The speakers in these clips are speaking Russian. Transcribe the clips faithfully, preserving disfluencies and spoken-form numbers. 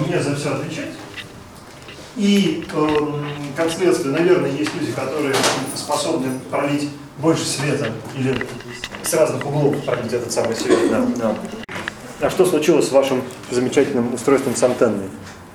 мне за все отвечать. И, э, как следствие, наверное, есть люди, которые способны пролить больше света или с разных углов пролить этот самый свет. Да, да. А что случилось с вашим замечательным устройством с антенной?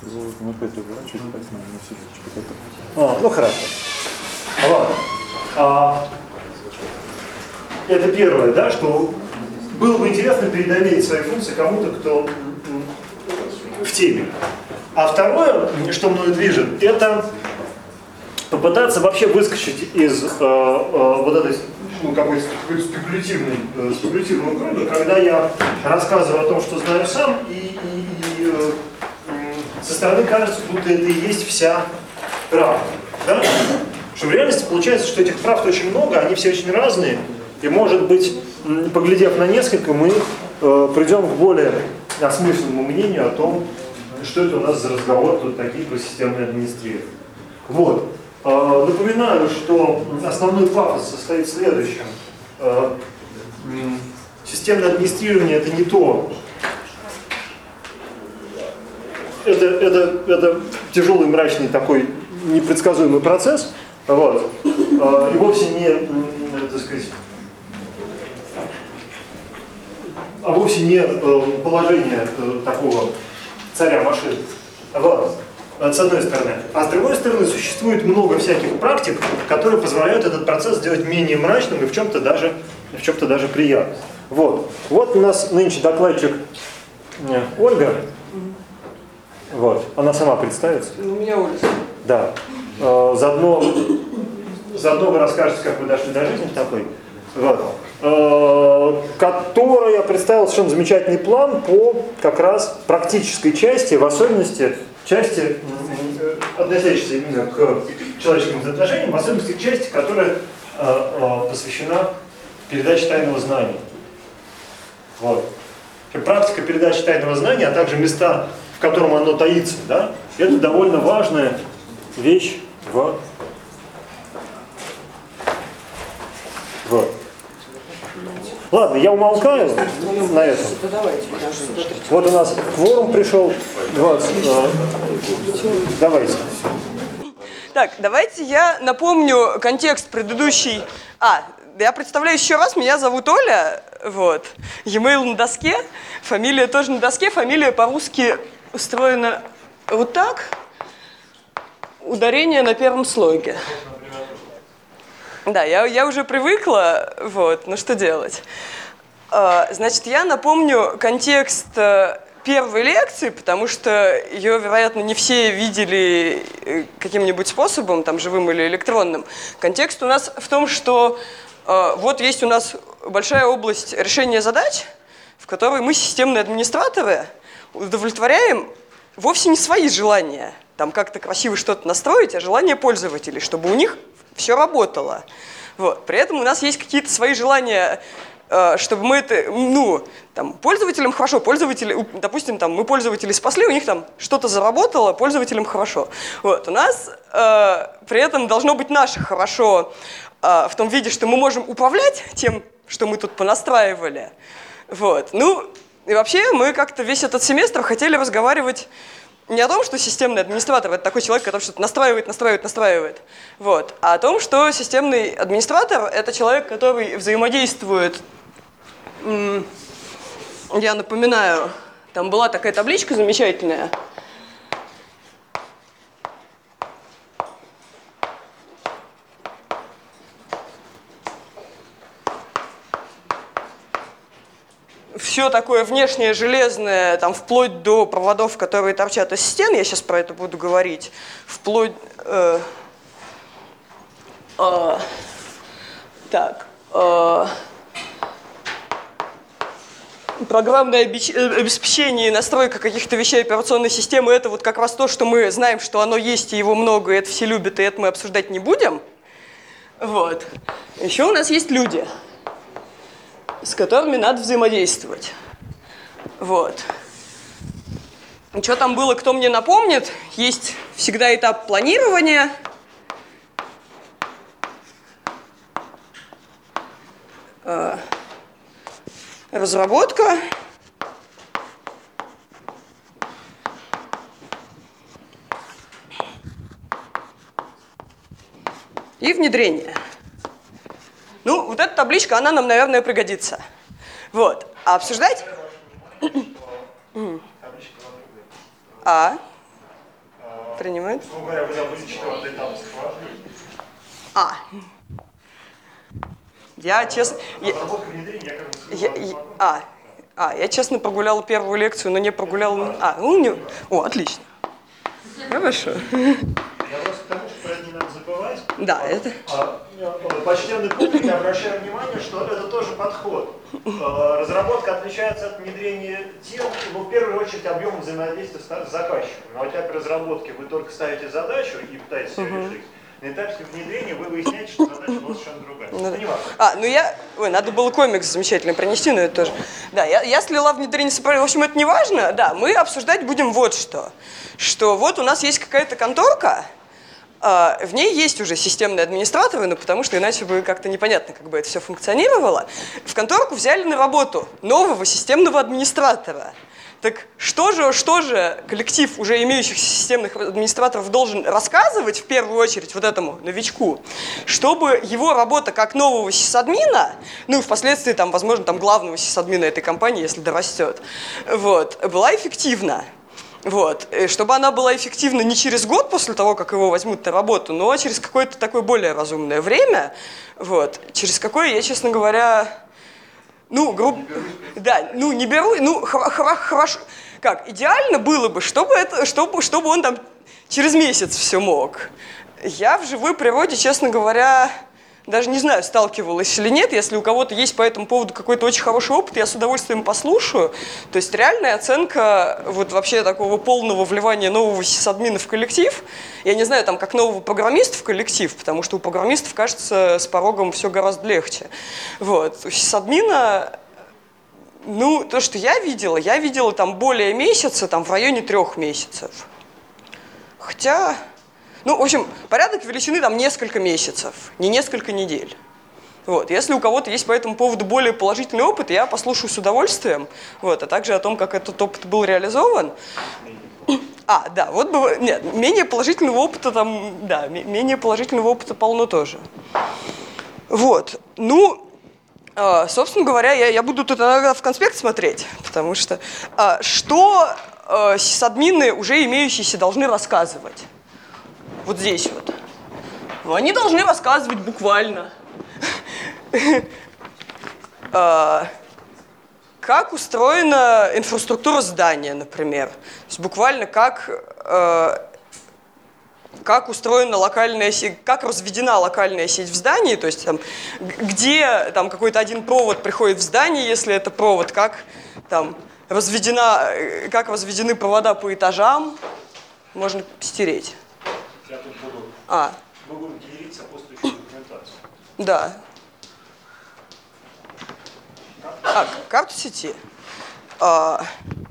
А, ну хорошо. Ладно. А, это первое, да, что было бы интересно передоверить свои функции кому-то, кто в теме. А второе, что мною движет, это попытаться вообще выскочить из э, э, вот этой ну, какой-то спекулятивной, э, спекулятивного круга, когда я рассказываю о том, что знаю сам, и, и, и э, со стороны кажется, будто это и есть вся правда. Да? Что в реальности получается, что этих правд очень много, они все очень разные, и, может быть, поглядев на несколько, мы э, придем к более осмысленному мнению о том, что это у нас за разговор тут такие про системное администрирование. Вот. Э, напоминаю, что основной пафос состоит в следующем. Э, системное администрирование это не то. Это, это, это тяжелый, мрачный такой непредсказуемый процесс. Вот. Э, и вовсе не, э, так сказать, а вовсе не э, положение э, такого царя машин. Вот. С одной стороны. А с другой стороны, существует много всяких практик, которые позволяют этот процесс сделать менее мрачным и в чем-то даже, в чем-то даже приятным. Вот. Вот у нас нынче докладчик э, Ольга. Вот. Она сама представится. У меня Ольга. Да. Э, заодно, заодно вы расскажете, как вы дошли до жизни такой. Вот. Э, который я представил совершенно замечательный план по как раз практической части, в особенности части, относящейся именно к человеческим взаимоотношениям, в особенности к части, которая э, э, посвящена передаче тайного знания. Вот. Практика передачи тайного знания, а также места, в котором оно таится, да, это довольно важная вещь в... Вот. Ладно, я умолкаю на этом. Вот у нас кворум пришел. двадцать. Давайте. Так, давайте я напомню контекст предыдущий. А, я представляю еще раз, меня зовут Оля. Вот. E-mail на доске, фамилия тоже на доске. Фамилия по-русски устроена вот так. Ударение на первом слоге. Да, я, я уже привыкла, вот, но что делать? Значит, я напомню контекст первой лекции, потому что ее, вероятно, не все видели каким-нибудь способом, там, живым или электронным. Контекст у нас в том, что вот есть у нас большая область решения задач, в которой мы, системные администраторы, удовлетворяем вовсе не свои желания, там как-то красиво что-то настроить, а желания пользователей, чтобы у них все работало. Вот. При этом у нас есть какие-то свои желания, чтобы мы это, ну, там, пользователям хорошо, пользователи, допустим, там, мы пользователей спасли, у них там что-то заработало, пользователям хорошо. Вот. У нас э, при этом должно быть наше хорошо э, в том виде, что мы можем управлять тем, что мы тут понастраивали. Вот. Ну, и вообще мы как-то весь этот семестр хотели разговаривать не о том, что системный администратор – это такой человек, который что-то настраивает, настраивает, настраивает, вот, а о том, что системный администратор – это человек, который взаимодействует. Я напоминаю, там была такая табличка замечательная. Все такое внешнее, железное, там, вплоть до проводов, которые торчат из стен, я сейчас про это буду говорить, вплоть... Э, э, так... Э, программное обеспечение и настройка каких-то вещей операционной системы – это вот как раз то, что мы знаем, что оно есть, и его много, и это все любят, и это мы обсуждать не будем. Вот. Еще у нас есть люди, с которыми надо взаимодействовать. Вот. Что там было, кто мне напомнит? Есть всегда этап планирования. Разработка. и внедрение. Ну, вот эта табличка, она нам, наверное, пригодится. Вот. А обсуждать? А? Принимает? А. Я честно... Я, я, я, а. а, я честно прогуляла первую лекцию, но не прогуляла... А, ну, не... О, отлично. Хорошо. Я просто к тому, что про это не надо забывать. Да, это... Почтенный публик, я обращаю внимание, что это тоже подход. Разработка отличается от внедрения тем, ну, в первую очередь, объемом взаимодействия с заказчиком. На этапе разработки вы только ставите задачу и пытаетесь ее решить. На этапе внедрения вы выясняете, что задача у вас совершенно другая. Ну, это не важно. А, ну я... Ой, надо было комикс замечательно принести, но это тоже... Да, я, я слила внедрение сопротивления. В общем, это не важно. Да, мы обсуждать будем вот что. Что вот у нас есть какая-то конторка, э, в ней есть уже системные администраторы, ну потому что иначе бы как-то непонятно, как бы это все функционировало. В конторку взяли на работу нового системного администратора. Так что же, что же коллектив уже имеющихся системных администраторов должен рассказывать в первую очередь вот этому новичку, чтобы его работа как нового сисадмина, ну и впоследствии там, возможно, там главного сисадмина этой компании, если дорастет, вот, была эффективна. Вот. Чтобы она была эффективна не через год после того, как его возьмут на работу, но через какое-то такое более разумное время, вот, через какое я, честно говоря... Ну, грубо, да, ну не беру, ну хорошо, как, идеально было бы, чтобы, это, чтобы, чтобы он там через месяц все мог. Я в живой природе, честно говоря, даже не знаю, сталкивалась или нет. Если у кого-то есть по этому поводу какой-то очень хороший опыт, я с удовольствием послушаю. То есть реальная оценка вот вообще такого полного вливания нового сисадмина в коллектив, я не знаю, там, как нового программиста в коллектив, потому что у программистов, кажется, с порогом все гораздо легче. Вот. У сисадмина, ну, то, что я видела, я видела там более месяца, там в районе трех месяцев. Хотя... Ну, в общем, порядок величины там несколько месяцев, не несколько недель. Вот. Если у кого-то есть по этому поводу более положительный опыт, я послушаю с удовольствием, вот, а также о том, как этот опыт был реализован. А, да, вот бы, нет, менее положительного опыта там, да, менее положительного опыта полно тоже. Вот, ну, собственно говоря, я, я буду тут иногда в конспект смотреть, потому что что сисадмины, уже имеющиеся, должны рассказывать? Вот здесь вот. Ну, они должны рассказывать буквально, как устроена инфраструктура здания, например. То есть буквально как, как устроена локальная сеть, как разведена локальная сеть в здании, то есть там, где там какой-то один провод приходит в здание, если это провод, как там разведена, как разведены провода по этажам, можно стереть. Я тут буду, а. буду генерить сопутствующую документацию. Да. А, карту сети. А,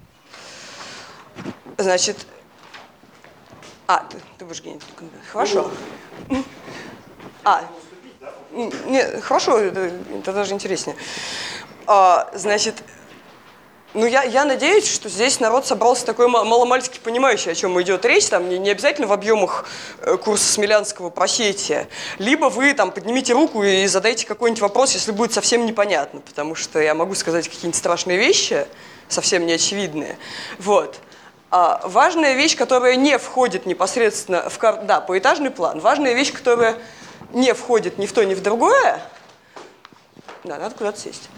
значит, а, ты, ты будешь генерить документацию. Хорошо. А, не, хорошо, это, это даже интереснее. А, значит, ну, я, я надеюсь, что здесь народ собрался такой маломальски понимающий, о чем идет речь, там не, не обязательно в объемах курса Смелянского про сети, либо вы там поднимите руку и задайте какой-нибудь вопрос, если будет совсем непонятно, потому что я могу сказать какие-нибудь страшные вещи, совсем неочевидные. Вот. А важная вещь, которая не входит непосредственно в кар... да, поэтажный план, важная вещь, которая не входит ни в то, ни в другое, да, надо куда-то сесть,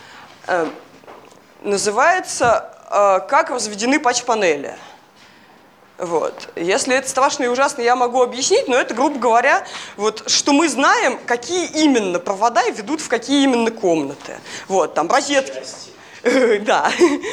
называется э, «Как разведены патч-панели». Вот. Если это страшно и ужасно, я могу объяснить, но это, грубо говоря, вот, что мы знаем, какие именно провода ведут в какие именно комнаты. Вот, там розетки. Да.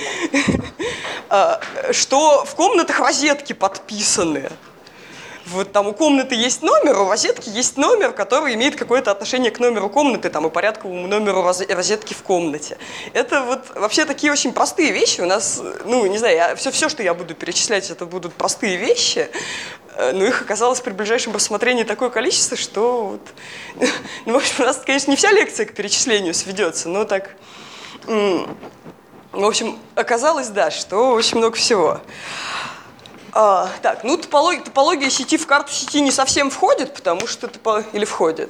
Что в комнатах розетки подписаны. Вот там у комнаты есть номер, у розетки есть номер, который имеет какое-то отношение к номеру комнаты, там, и порядковому номеру розетки в комнате. Это вот вообще такие очень простые вещи. У нас, ну, не знаю, я, все, все, что я буду перечислять, это будут простые вещи, но их оказалось при ближайшем рассмотрении такое количество, что вот, ну, в общем, у нас, конечно, не вся лекция к перечислению сведется, но так, в общем, оказалось, да, что очень много всего. А, так, ну топология, топология сети в карту сети не совсем входит, потому что топо... или входит.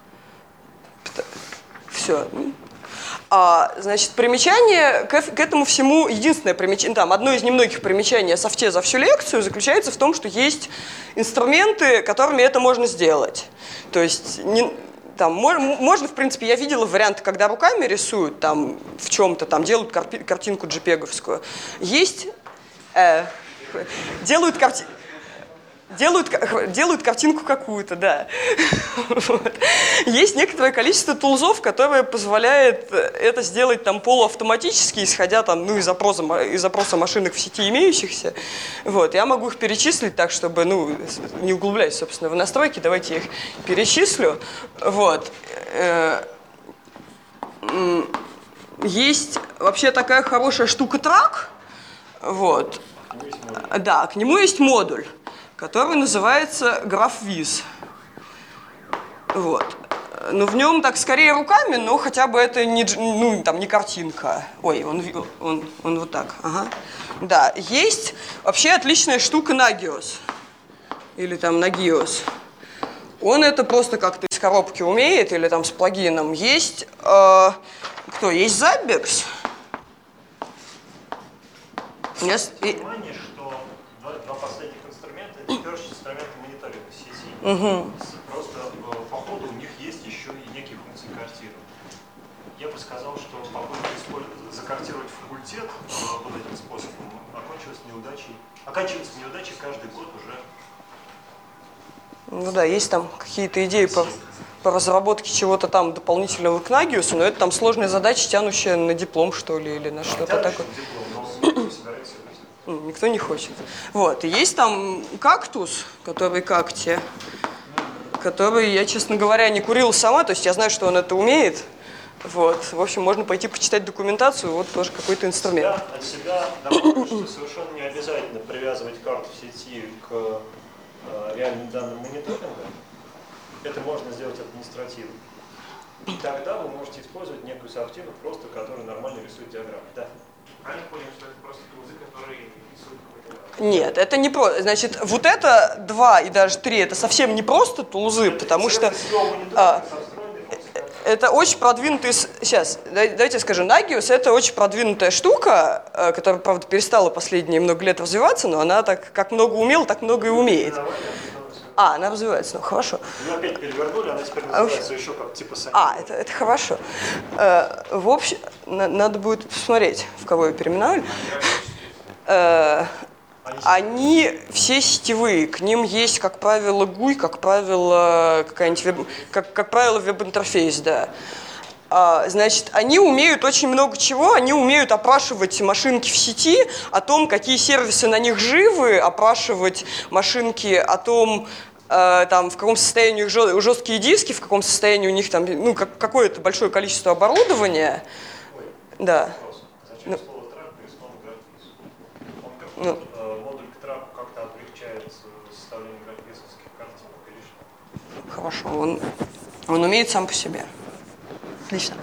Все. А, значит, примечание к, к этому всему, единственное примечание, там, одно из немногих примечаний о софте за всю лекцию заключается в том, что есть инструменты, которыми это можно сделать. То есть, не, там, можно, в принципе, я видела варианты, когда руками рисуют, там, в чем-то, там, делают картинку джипеговскую. Есть, э, делают картинку. Делают, делают картинку какую-то, да. Вот. Есть некоторое количество тулзов, которое позволяет это сделать там полуавтоматически, исходя там, ну, из запроса, из запроса машинок в сети имеющихся. Вот. Я могу их перечислить так, чтобы, ну, не углубляясь, собственно, в настройки, давайте я их перечислю. Вот. Есть вообще такая хорошая штука трак. Вот. Да, к нему есть модуль, который называется GraphViz. Вот. Ну, в нем так скорее руками, но хотя бы это не, ну, там, не картинка. Ой, он, он, он вот так. Ага. Да, есть вообще отличная штука Nagios. Или там Nagios. Он это просто как-то из коробки умеет, или там с плагином. Есть, э, кто? Есть Zabbix. Внимание, что два, два последних инструмента — это в первую очередь инструменты мониторинга сети. Угу. Просто по ходу у них есть еще и некие функции картирования. Я бы сказал, что попытка закартировать факультет вот этим способом окончилась неудачей. Оканчивается неудачей каждый год уже. Ну да, есть там какие-то идеи по, по разработке чего-то там дополнительного к Nagios, но это там сложная задача, тянущая на диплом, что ли, или на что-то такое. Никто не хочет. Вот. И есть там кактус, который какти, который я, честно говоря, не курила сама, то есть я знаю, что он это умеет. Вот. В общем, можно пойти почитать документацию, вот тоже какой-то инструмент. От себя, от себя добавлю, что совершенно не обязательно привязывать карту сети к э, реальным данным мониторинга. Это можно сделать административно. И тогда вы можете использовать некую софтину, просто которая нормально рисует диаграммы. Да. Правильно понял, что это просто тулзы, которые рисуют какой-то... Нет, это не просто. Значит, вот это два и даже три, это совсем не просто тулзы, потому что а, это очень продвинутый... Сейчас, давайте я скажу, Nagios — это очень продвинутая штука, которая, правда, перестала последние много лет развиваться, но она так, как много умела, так много и умеет. А, она развивается, ну хорошо. Ее опять перевернули, она теперь называется еще как типа сами. А, это, это хорошо. Э, в общем, на, надо будет посмотреть, в кого ее переименовали. Э, они все сетевые, к ним есть, как правило, гуй, как правило, какая-нибудь веб, как, как правило, веб-интерфейс, да. А, значит, они умеют очень много чего, они умеют опрашивать машинки в сети, о том, какие сервисы на них живы, опрашивать машинки о том, э, там, в каком состоянии у них жесткие диски, в каком состоянии у них там, ну, как, какое-то большое количество оборудования. Ой, да. Зачем ну, слово трак пересловно GraphViz? Он как ну, э, модуль к траку как-то облегчает составление графических картинок или что? Хорошо, он, он умеет сам по себе. Отлично.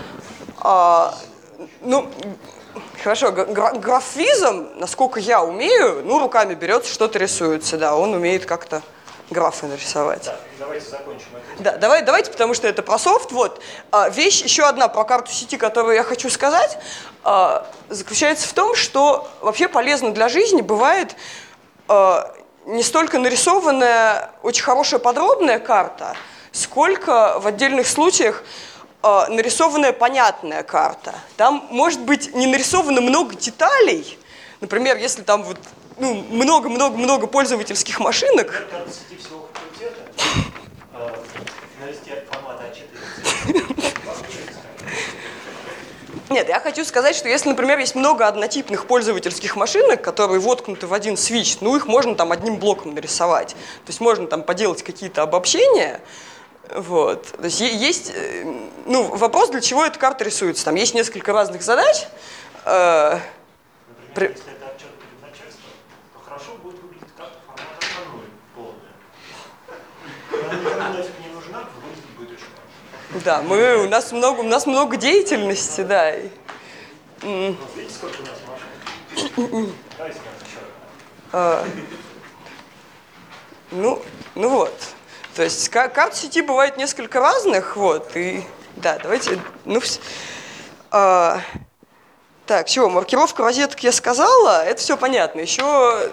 А, ну, хорошо, графвизом, насколько я умею, ну, руками берется, что-то рисуется, да, он умеет как-то графы нарисовать. Да, давайте закончим это. Да, давай, давайте, потому что это про софт. Вот. А, вещь еще одна про карту сети, которую я хочу сказать, а, заключается в том, что вообще полезно для жизни бывает а, не столько нарисованная очень хорошая подробная карта, сколько в отдельных случаях э, нарисованная понятная карта. Там может быть не нарисовано много деталей. Например, если там вот ну, много-много-много пользовательских машинок. Карта сети всего факультета, э, навести формат а четыре. Нет, я хочу сказать, что если, например, есть много однотипных пользовательских машинок, которые воткнуты в один свич, ну их можно там одним блоком нарисовать. То есть можно там поделать какие-то обобщения. Вот. То есть есть, ну, вопрос, для чего эта карта рисуется. Там есть несколько разных задач. Например, при... если это отчет перед начальством, то хорошо будет выглядеть карта формата а ноль полная. Она никому нафиг не нужна, выглядит будет очень. Да, мы, у, нас много, у нас много деятельности, да. Вот видите, сколько у нас машин? Давайте скажем еще. А, ну, ну вот. То есть карт сети бывает несколько разных, вот, и да, давайте, ну, а, так, чего, маркировку розеток я сказала, это все понятно, еще,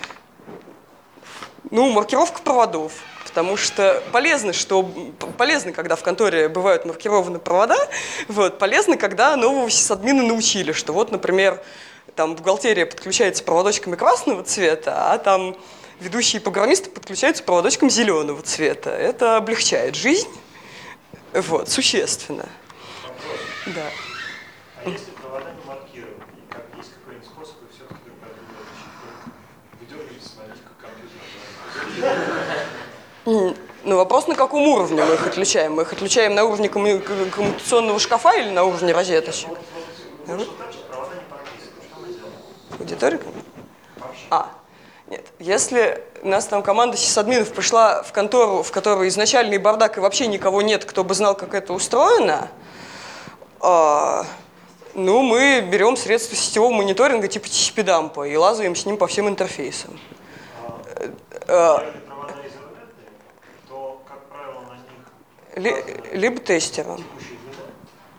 ну, маркировка проводов, потому что полезно, что, полезно, когда в конторе бывают маркированы провода, вот, полезно, когда нового сисадмина научили, что вот, например, там бухгалтерия подключается проводочками красного цвета, а там ведущие программисты подключаются проводочком зеленого цвета. Это облегчает жизнь, вот, существенно. Вопрос. Да. А если провода не маркированы, и как есть какой-нибудь способ, вы все-таки друг от друга выдергиваете, смотрите, как компьютер. Ну, вопрос, на каком уровне мы их отличаем? Мы их отличаем на уровне комму- коммутационного шкафа или на уровне розеточек? Вот, вот, вот, вот так, что провода не прописаны. Что мы делаем? Аудитория? Вообще. А. Нет, если у нас там команда сисадминов пришла в контору, в которой изначальный бардак и вообще никого нет, кто бы знал, как это устроено, э, ну, мы берем средства сетевого мониторинга типа ти си пи-дампа и лазаем с ним по всем интерфейсам. Если провода изолентные, то, как правило, на них Ли, либо тестером. текущая длина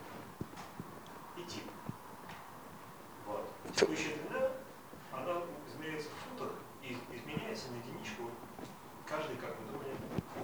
и тип. Вот. Текущая длина, она измеряется в футах и изменяется на единичку каждый, как вы думаете,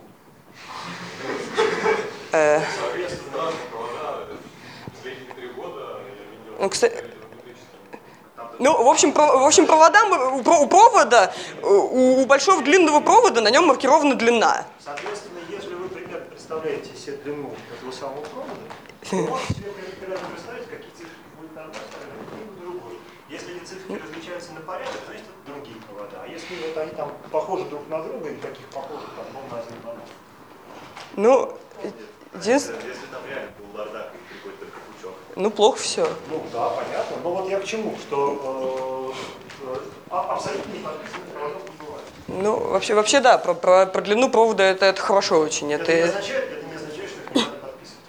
фут. Э, Соответственно, разные провода, последние три года я видел. ну, кстати, ну, в общем, про, в общем, провода, у, у провода, у, у большого длинного провода на нем маркирована длина. Соответственно, если вы примерно представляете себе длину этого самого провода, то можете себе примерно представить, какие цифры будут на одной стороне, какие на другой. Если эти цифры различаются на порядок, значит это другие провода. А если вот они там похожи друг на друга, и таких похожих там ну, на один на два. Ну, единственное... Если там реально был бардак и приходит только пучок. Ну, плохо все. Ну да, понятно. Но вот я к чему, что э, э, абсолютно не подписанных проводов не бывает. Ну, вообще, вообще да, про, про, про длину провода это, это хорошо очень. Это, Это... не означает, это не означает, что их не надо подписывать,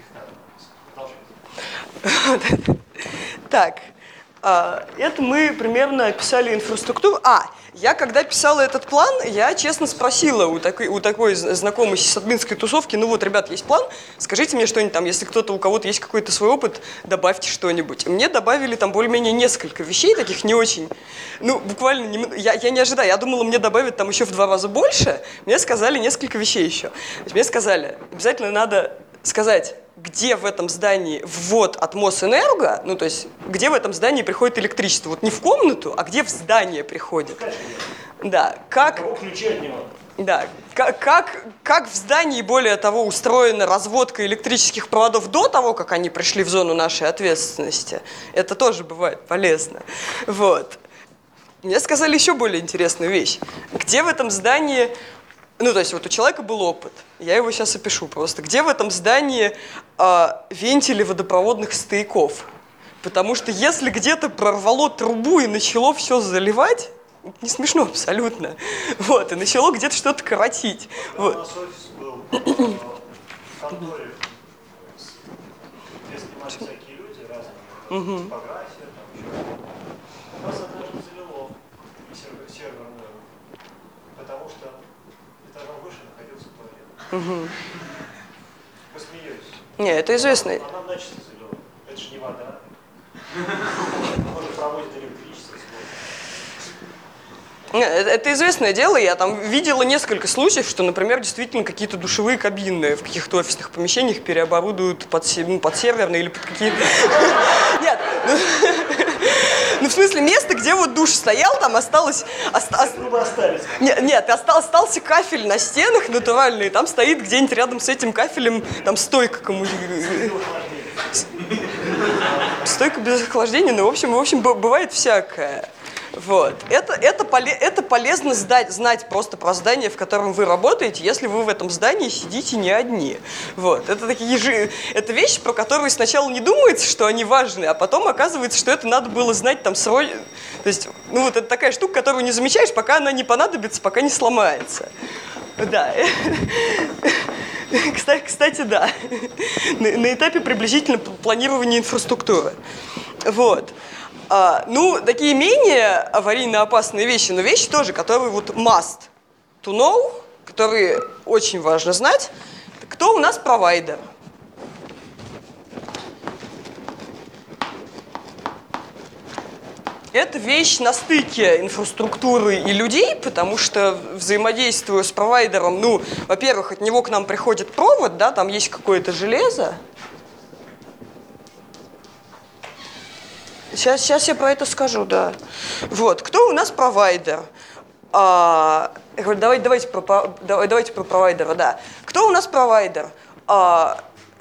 их надо подписывать. Продолжайте. Так, а, это мы примерно описали инфраструктуру. А, я когда писала этот план, я честно спросила у такой, у такой знакомой сисадминской тусовки, ну вот, ребят, есть план, скажите мне что-нибудь там, если кто-то, у кого-то есть какой-то свой опыт, добавьте что-нибудь. И мне добавили там более-менее несколько вещей, таких не очень, ну, буквально, не, я, я не ожидаю, я думала, мне добавят там еще в два раза больше, мне сказали несколько вещей еще. То есть мне сказали, обязательно надо сказать, где в этом здании ввод от Мосэнерго, ну, то есть, где в этом здании приходит электричество. Вот не в комнату, а где в здание приходит. Да, как... Кого ключи от него? Да, как, как, как в здании, более того, устроена разводка электрических проводов до того, как они пришли в зону нашей ответственности. Это тоже бывает полезно. Вот. Мне сказали еще более интересную вещь. Где в этом здании... Ну, то есть вот у человека был опыт, я его сейчас опишу просто. Где в этом здании э, вентили водопроводных стояков? Потому что если где-то прорвало трубу и начало все заливать, не смешно абсолютно, вот, и начало где-то что-то коротить. Вот. У нас офис был в конторе, где снимались всякие люди разные, типография, там еще. У нас однажды залило серверную, потому что этажом выше находился туалет. Угу. Вы смеетесь? Не, это известно. А нам начисто залило. Это же не вода. Мы же проводим электричество. Это известное дело, я там видела несколько случаев, что, например, действительно какие-то душевые кабины в каких-то офисных помещениях переоборудуют под, ну, под серверные или под какие-то... Нет, ну в смысле место, где вот душ стоял, там осталось... Трубы остались. Нет, нет, остался кафель на стенах натуральный, там стоит где-нибудь рядом с этим кафелем там стойка кому Стойка без охлаждения, ну, в общем, в общем, бывает всякое. Вот. Это, это, поле, это полезно сдать, знать просто про здание, в котором вы работаете, если вы в этом здании сидите не одни. Вот. Это такие же, это вещи, про которые сначала не думается, что они важны, а потом оказывается, что это надо было знать там срочно. То есть, ну вот это такая штука, которую не замечаешь, пока она не понадобится, пока не сломается. Да. Кстати, кстати, да. На, на этапе приблизительно планирования инфраструктуры. Вот. А, ну, такие менее аварийно опасные вещи, но вещи тоже, которые вот must to know, которые очень важно знать. Кто у нас провайдер? Это вещь на стыке инфраструктуры и людей, потому что, взаимодействуя с провайдером, ну, во-первых, от него к нам приходит провод, да, там есть какое-то железо. Сейчас, сейчас я про это скажу, да. Вот, кто у нас провайдер? А, давайте, давайте, про, давайте про провайдера, да. Кто у нас провайдер? А,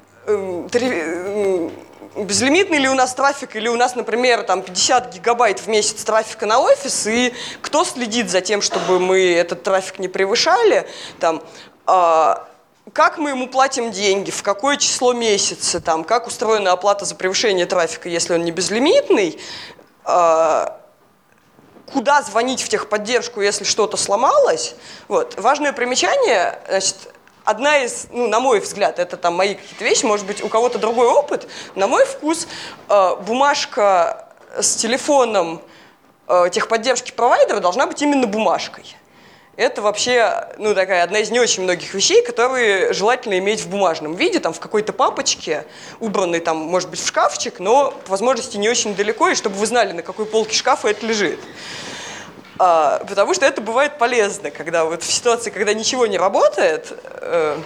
три, безлимитный ли у нас трафик, или у нас, например, там пятьдесят гигабайт в месяц трафика на офис, и кто следит за тем, чтобы мы этот трафик не превышали, там, а, как мы ему платим деньги, в какое число месяца, там, как устроена оплата за превышение трафика, если он не безлимитный, а, куда звонить в техподдержку, если что-то сломалось. Вот. Важное примечание, значит, одна из, ну, на мой взгляд, это там мои какие-то вещи, может быть, у кого-то другой опыт. На мой вкус, э, бумажка с телефоном э, техподдержки провайдера должна быть именно бумажкой. Это вообще, ну, такая одна из не очень многих вещей, которые желательно иметь в бумажном виде, там, в какой-то папочке, убранной, там, может быть, в шкафчик, но по возможности не очень далеко, и чтобы вы знали, на какой полке шкафа это лежит. А, потому что это бывает полезно, когда вот в ситуации, когда ничего не работает. Э,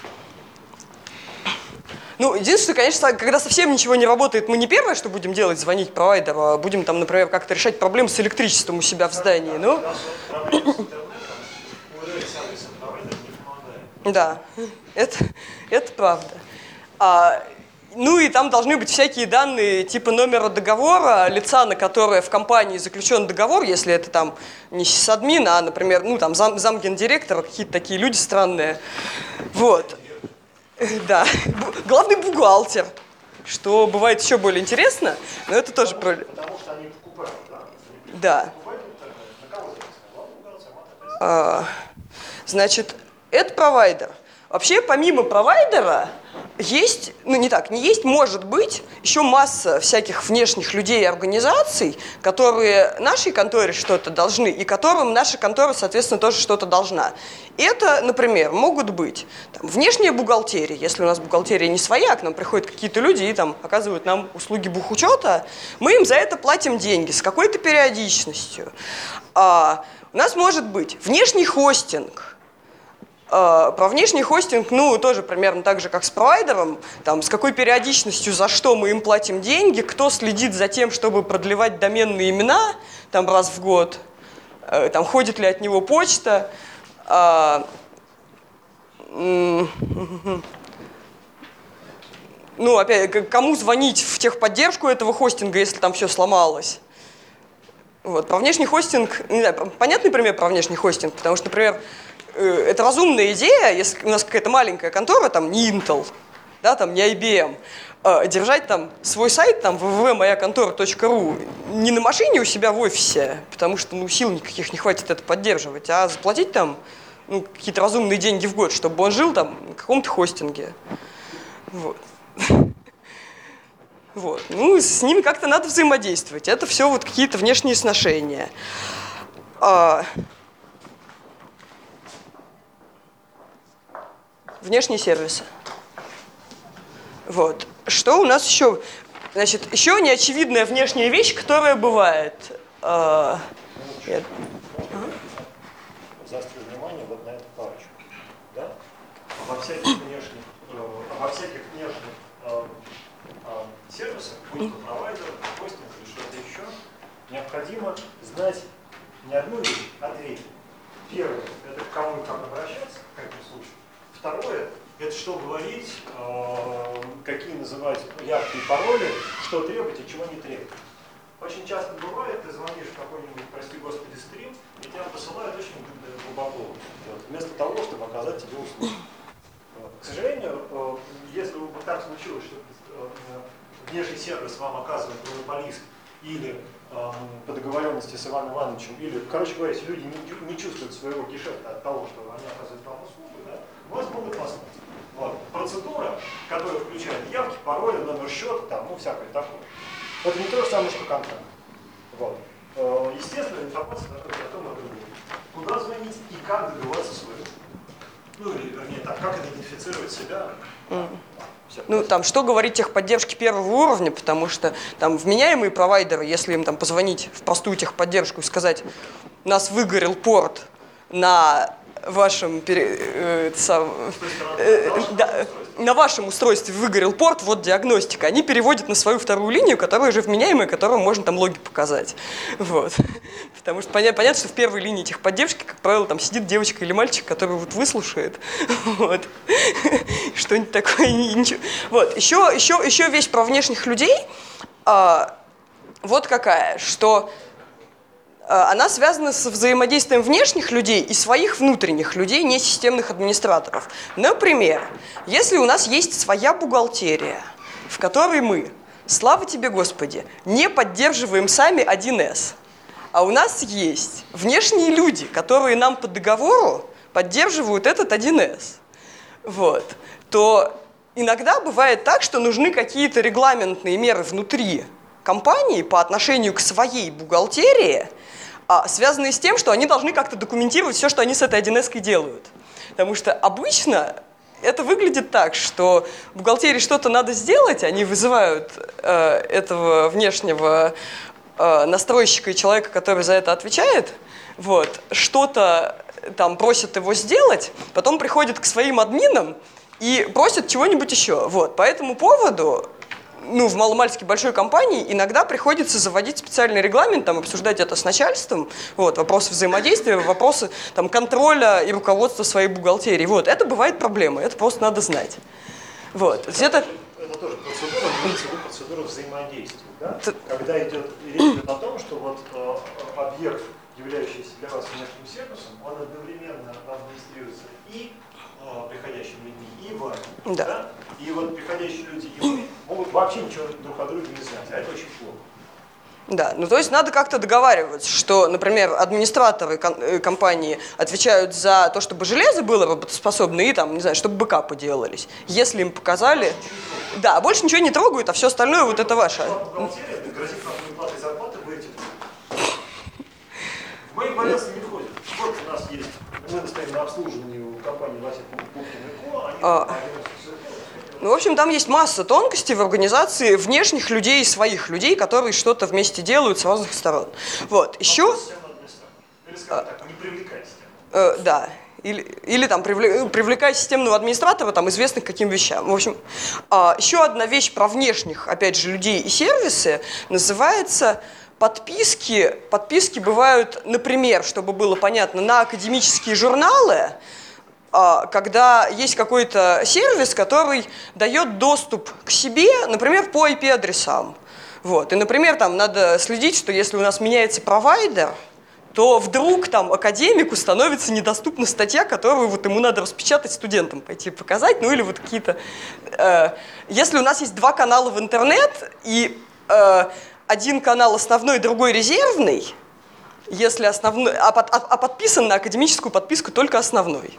ну, единственное, конечно, когда совсем ничего не работает, мы не первое, что будем делать, звонить провайдеру, а будем там, например, как-то решать проблемы с электричеством у себя в здании. Ну, да, это, это правда. А, ну и там должны быть всякие данные типа номера договора, лица, на которое в компании заключен договор, если это там не сисадмин, а, например, ну там зам, замгендиректор, какие-то такие люди странные. Вот. Да. Главный бухгалтер, что бывает еще более интересно, но это тоже про... Потому что они покупают, да? Да. А, значит, это провайдер. Вообще, помимо провайдера, есть, ну не так, не есть, может быть, еще масса всяких внешних людей и организаций, которые нашей конторе что-то должны, и которым наша контора, соответственно, тоже что-то должна. Это, например, могут быть там, внешняя бухгалтерия, если у нас бухгалтерия не своя, к нам приходят какие-то люди и там оказывают нам услуги бухучета, мы им за это платим деньги с какой-то периодичностью. А, у нас может быть внешний хостинг. Про внешний хостинг, ну, тоже примерно так же, как с провайдером, там, с какой периодичностью, за что мы им платим деньги, кто следит за тем, чтобы продлевать доменные имена, там, раз в год, там, ходит ли от него почта, а, ну, опять, кому звонить в техподдержку этого хостинга, если там все сломалось. Вот, про внешний хостинг, не знаю, понятный пример про внешний хостинг, потому что, например, это разумная идея, если у нас какая-то маленькая контора, там не Intel, да, там не ай би эм, э, держать там свой сайт, там вэ вэ вэ моя контора точка ру не на машине у себя в офисе, потому что ну, сил никаких не хватит это поддерживать, а заплатить там ну, какие-то разумные деньги в год, чтобы он жил там на каком-то хостинге. Вот. Вот. Ну, с ними как-то надо взаимодействовать. Это все вот какие-то внешние сношения. А... Внешние сервисы. Вот. Что у нас еще? Значит, еще неочевидная внешняя вещь, которая бывает. А... Я... Заострю внимание вот на эту парочку. Да? Обо всяких внешних, обо всяких внешних э, э, сервисах, будь то провайдер, хостинг или что-то еще, необходимо знать не одну вещь, а две. Первое – это к кому и как обращаться, в каком случае. Второе – это что говорить, э, какие называть явки и пароли, что требовать и чего не требовать. Очень часто бывает, ты звонишь в какой-нибудь, прости господи, стрим, и тебя посылают очень глубоко, вот, вместо того, чтобы оказать тебе услугу. Вот. К сожалению, э, если бы так случилось, что э, внешний сервис вам оказывает монополист или э, по договоренности с Иваном Ивановичем, или, короче говоря, если люди не, не чувствуют своего гешефта от того, что они оказывают вам услугу, да, вас могут послать. Вот. Процедура, которая включает явки, пароли, номер счета, там, ну, всякое такое. Это не то же самое, что контракт. Вот. Э, естественно, информация должна быть о том, о другом. Куда звонить и как добиваться своего. Ну, или, вернее, так, как идентифицировать себя. Mm. Ну, там, что говорить техподдержке первого уровня, потому что там вменяемые провайдеры, если им там позвонить в простую техподдержку и сказать, у нас выгорел порт на вашем, пере, э, сам, э, да, на вашем устройстве выгорел порт, вот диагностика, они переводят на свою вторую линию, которая уже вменяемая, которую можно там логи показать. Вот. Потому что понятно, понятно, что в первой линии техподдержки, как правило, там сидит девочка или мальчик, который вот выслушает. Вот. Что-нибудь такое. Ничего. Вот. Еще, еще, еще вещь про внешних людей. А, вот какая, что она связана с взаимодействием внешних людей и своих внутренних людей, не системных администраторов. Например, если у нас есть своя бухгалтерия, в которой мы, слава тебе Господи, не поддерживаем сами один эс, а у нас есть внешние люди, которые нам по договору поддерживают этот один эс, вот, то иногда бывает так, что нужны какие-то регламентные меры внутри компании по отношению к своей бухгалтерии, связанные с тем, что они должны как-то документировать все, что они с этой один эской делают. Потому что обычно это выглядит так, что в бухгалтерии что-то надо сделать, они вызывают э, этого внешнего э, настройщика и человека, который за это отвечает, вот, что-то там просят его сделать, потом приходят к своим админам и просят чего-нибудь еще. Вот. По этому поводу, ну, в маломальски большой компании иногда приходится заводить специальный регламент, там, обсуждать это с начальством, вот, вопросы взаимодействия, вопросы там, контроля и руководства своей бухгалтерии. Вот. Это бывает проблема, это просто надо знать. Вот. Это, это... это тоже процедура, процедура взаимодействия. Да? Т... Когда идет речь идет о том, что вот, э, объект, являющийся для вас внешним сервисом, он одновременно администрируется и э, приходящими людьми, и вами. Да. Да? И вот приходящие люди и вы могут вообще ничего друг о друге не знать, а это очень плохо. Да, ну то есть надо как-то договариваться, что, например, администраторы ком- компании отвечают за то, чтобы железо было работоспособно и там, не знаю, чтобы бэкапы делались. Если им показали... Да, больше ничего не трогают, а все остальное вот это ваше. Бухгалтерия грозит нам выплатой зарплаты, будете. В мои обязанности не входит. Вот у нас есть, мы стоим на обслуживании у компании Вася Пупкин и Ко, они а. Ну, в общем, там есть масса тонкостей в организации внешних людей и своих людей, которые что-то вместе делают с разных сторон. Вот, еще... Или, скажем так, не привлекайте. Э, да. Или, или там привлек, привлекать системного администратора, там, известных каким вещам. В общем, э, еще одна вещь про внешних, опять же, людей и сервисы называется подписки. Подписки бывают, например, чтобы было понятно, на академические журналы, когда есть какой-то сервис, который дает доступ к себе, например, по ай пи-адресам. Вот. И, например, там надо следить, что если у нас меняется провайдер, то вдруг там академику становится недоступна статья, которую вот ему надо распечатать студентам, пойти показать, ну или вот какие-то... Э, если у нас есть два канала в интернет, и э, один канал основной, другой резервный, если основной, а, под, а, а подписан на академическую подписку только основной.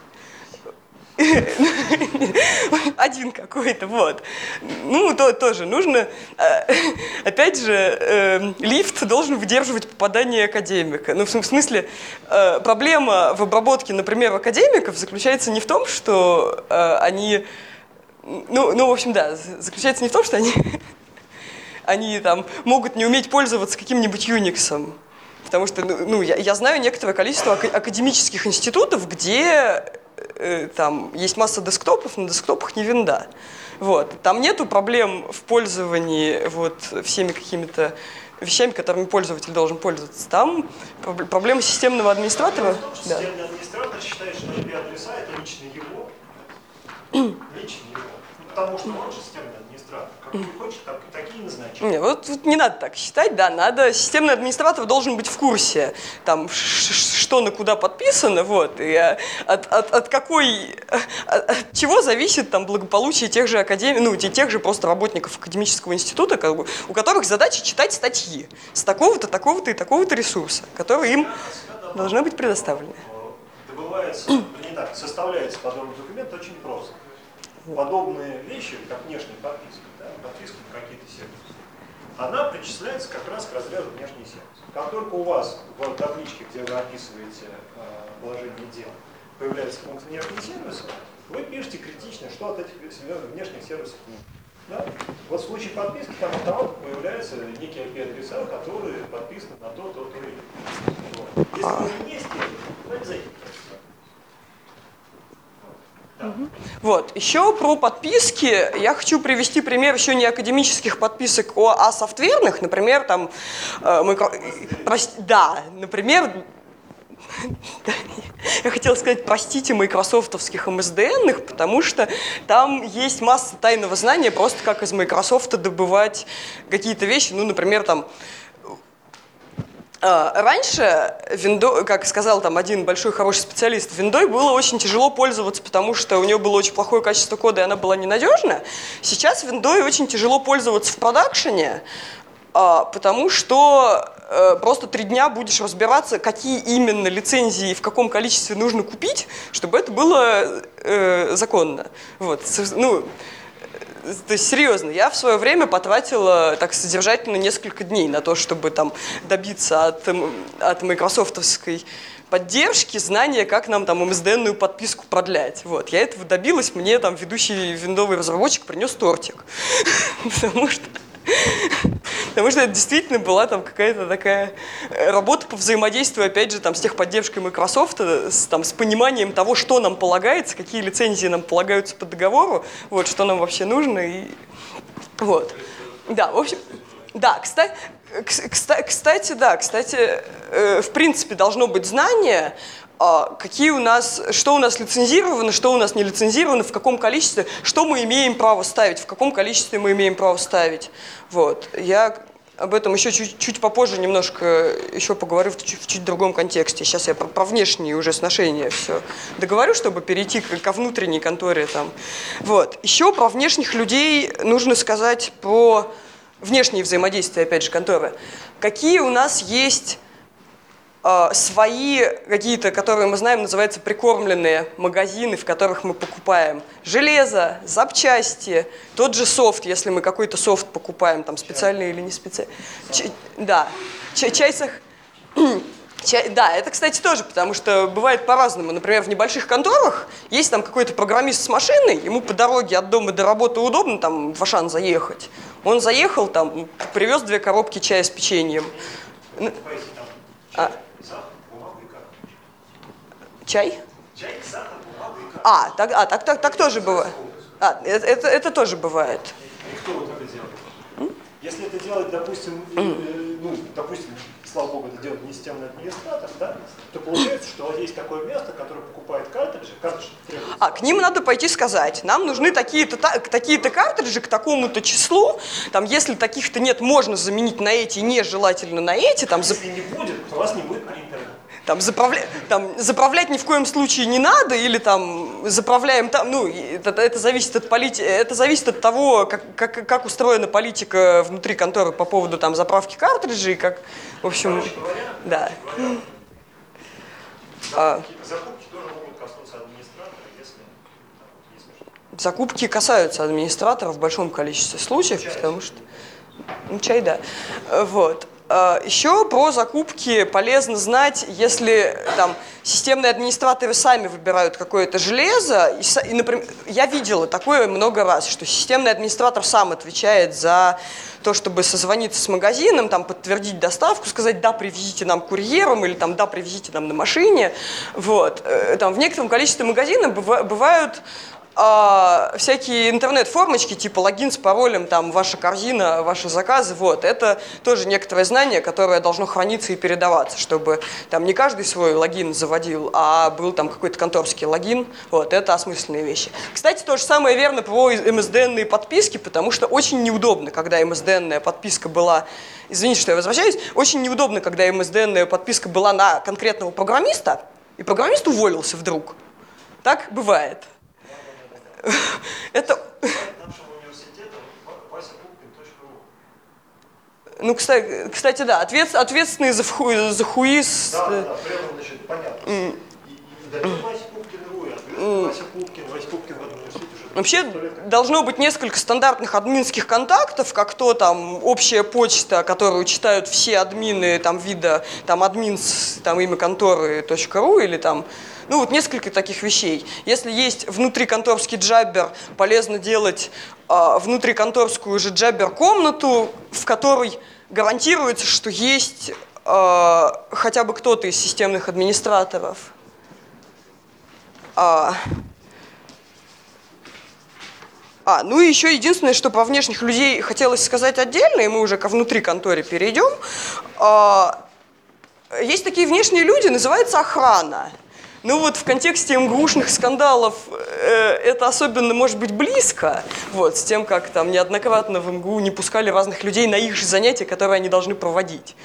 Один какой-то, вот. Ну, то тоже нужно, опять же, лифт должен выдерживать попадание академика. Ну, в смысле, проблема в обработке, например, академиков заключается не в том, что они, ну, ну в общем, да, заключается не в том, что они, они там могут не уметь пользоваться каким-нибудь Unix. Потому что, ну, я, я знаю некоторое количество академических институтов, где там есть масса десктопов, на десктопах не винда. Вот. Там нету проблем в пользовании вот, всеми какими-то вещами, которыми пользователь должен пользоваться. Там проблема системного администратора. Том, да. Системный администратор считает, что ай пи-адреса это лично его. Лично его. Потому что он же системный администратор. Какие хочет, так, такие назначит. Не, вот, вот не надо так считать, да, надо, системный администратор должен быть в курсе, там, что на куда подписано, вот, и от, от, от какой, от, от чего зависит там благополучие тех же академий, ну, тех же просто работников академического института, как бы, у которых задача читать статьи с такого-то, такого-то и такого-то ресурса, которые им должны быть предоставлены. Добывается, не так, составляется подобный документ очень просто. Подобные вещи, как внешняя подписка, да, подписка на какие-то сервисы, она причисляется как раз к разряду внешний сервис. Как только у вас в табличке, где вы описываете э, положение дел, появляется функция внешнего сервиса, вы пишете критично, что от этих внешних сервисов нет. Да? Вот в случае подписки там автоматом появляются некие ай пи-адреса, которые подписаны на то, то, то и вот. Если вы не есть, то обязательно. Да. Вот. Еще про подписки. Я хочу привести пример еще не академических подписок, а софтверных. Например, там... Э, микро... Прости, да, например... Я хотела сказать, простите, майкрософтовских эм эс дэ эн-ных, потому что там есть масса тайного знания, просто как из Microsoft добывать какие-то вещи. Ну, например, там... Раньше, Windows, как сказал там один большой хороший специалист, Windows было очень тяжело пользоваться, потому что у нее было очень плохое качество кода, и она была ненадежна. Сейчас Windows очень тяжело пользоваться в продакшене, потому что просто три дня будешь разбираться, какие именно лицензии в каком количестве нужно купить, чтобы это было э, законно. Вот. Ну, то есть, серьезно, я в свое время потратила так содержательно несколько дней на то, чтобы там добиться от, от майкрософтовской поддержки знания, как нам там эм эс дэ эн-ную подписку продлять. Вот. Я этого добилась, мне там ведущий виндовый разработчик принес тортик. Потому что... Потому что это действительно была там какая-то такая работа по взаимодействию, опять же, там, с техподдержкой Microsoft, с, там, с пониманием того, что нам полагается, какие лицензии нам полагаются по договору, вот, что нам вообще нужно. И... Вот. Да, в общем, да, кстати, кстати, да, кстати, в принципе, должно быть знание, какие у нас, что у нас лицензировано, что у нас не лицензировано, в каком количестве, что мы имеем право ставить, в каком количестве мы имеем право ставить. Вот. Я об этом еще чуть, чуть попозже немножко еще поговорю в чуть, в чуть другом контексте. Сейчас я про, про внешние уже сношения все договорю, чтобы перейти к, ко внутренней конторе. Там. Вот. Еще про внешних людей нужно сказать про внешние взаимодействия, опять же, конторы. Какие у нас есть свои какие-то, которые мы знаем, называются прикормленные магазины, в которых мы покупаем железо, запчасти, тот же софт, если мы какой-то софт покупаем, там специальный или не специальный. Ч- да, Ч- чай, сах... чай, да, это, кстати, тоже, потому что бывает по-разному. Например, в небольших конторах есть там какой-то программист с машиной, ему по дороге от дома до работы удобно там в Ашан заехать. Он заехал, там, привез две коробки чая с печеньем. А. Чай? Чай, сахар, бумага и карта. А, так, а, так, так, так тоже бывает. А, это, это, это тоже бывает. И кто вот это делает? М? Если это делать, допустим, э, ну, допустим, слава богу, это делает не системный администратор, да, то получается, что есть такое место, которое покупает картриджи, картриджи требуется. А, к ним надо пойти сказать, нам нужны такие-то, такие-то картриджи к такому-то числу, там, если таких-то нет, можно заменить на эти, нежелательно на эти. Там, если не будет, то у вас не будет принтера. Там, заправля... там заправлять ни в коем случае не надо, или там заправляем там, ну, это, это зависит от полити... это зависит от того, как, как, как устроена политика внутри конторы по поводу там заправки картриджей, как, в общем, говоря, да. Говоря, а... закупки тоже могут коснуться администратора, если, если что. Закупки касаются администратора в большом количестве случаев, чай. Потому что, ну, чай, да, вот. Еще про закупки полезно знать, если там системные администраторы сами выбирают какое-то железо. И, и, например, я видела такое много раз, что системный администратор сам отвечает за то, чтобы созвониться с магазином, там, подтвердить доставку, сказать, да, привезите нам курьером, или там, да, привезите нам на машине. Вот. Там, в некотором количестве магазинов бывают А, всякие интернет-формочки, типа логин с паролем, там, ваша корзина, ваши заказы, вот, это тоже некоторое знание, которое должно храниться и передаваться, чтобы там не каждый свой логин заводил, а был там какой-то конторский логин, вот, это осмысленные вещи. Кстати, то же самое верно про эм эс дэ эн-ные подписки, потому что очень неудобно, когда эм эс дэ эн-ная подписка была, извините, что я возвращаюсь, очень неудобно, когда эм эс дэ эн-ная подписка была на конкретного программиста, и программист уволился вдруг. Так бывает. Это... Нашего университета вася пупкин точка ру. Ну, кстати, кстати, да, ответ, ответственный за, ху, за хуиз... Да, да, да, при этом, значит, понятно. Mm. И, и, и дадим Вася Пупкин ру, и ответственный mm. Вася Пупкин, Вася Пупкин в этом университете уже Вообще должно быть несколько стандартных админских контактов, как то там общая почта, которую читают все админы там вида, там админс, там имя конторы .ру или там, ну вот несколько таких вещей. Если есть внутриконторский джаббер, полезно делать э, внутриконторскую же джаббер-комнату, в которой гарантируется, что есть э, хотя бы кто-то из системных администраторов. А, А, ну и еще единственное, что про внешних людей хотелось сказать отдельно, и мы уже ко внутри конторе перейдем. А, есть такие внешние люди, называется охрана. Ну вот в контексте эм гэ у-шных скандалов э, это особенно может быть близко, вот, с тем, как там неоднократно в эм гэ у не пускали разных людей на их же занятия, которые они должны проводить.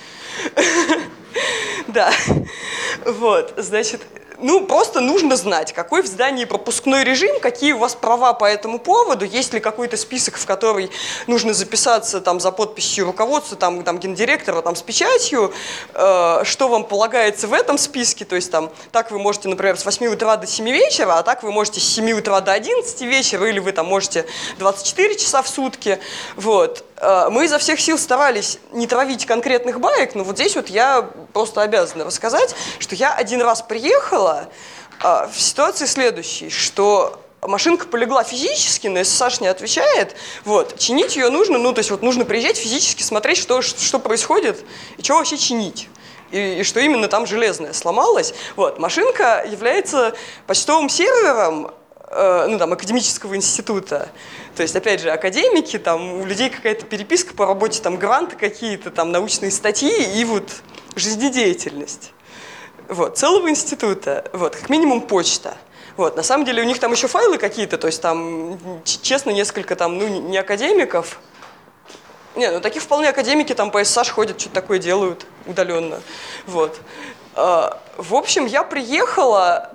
Да, вот, значит... Ну, просто нужно знать, какой в здании пропускной режим, какие у вас права по этому поводу, есть ли какой-то список, в который нужно записаться там, за подписью руководства, там, там, гендиректора, там, с печатью, э, что вам полагается в этом списке, то есть там, так вы можете, например, с восьми утра до семи вечера, а так вы можете с семи утра до одиннадцати вечера, или вы там можете двадцать четыре часа в сутки, вот. Мы изо всех сил старались не травить конкретных баек, но вот здесь вот я просто обязана рассказать, что я один раз приехала в ситуации следующей, что машинка полегла физически, на эс эс аш не отвечает, вот, чинить ее нужно, ну, то есть вот нужно приезжать физически, смотреть, что, что происходит и что вообще чинить. И, и что именно там железное сломалось. Вот, машинка является почтовым сервером, ну, там, академического института. То есть, опять же, академики, там, у людей какая-то переписка по работе, там, гранты какие-то, там, научные статьи и вот жизнедеятельность. Вот, целого института. Вот, как минимум почта. Вот, на самом деле у них там еще файлы какие-то, то есть там, честно, несколько там, ну, не академиков. Не, ну, такие вполне академики там по эс эс аш ходят, что-то такое делают удаленно. Вот. В общем, я приехала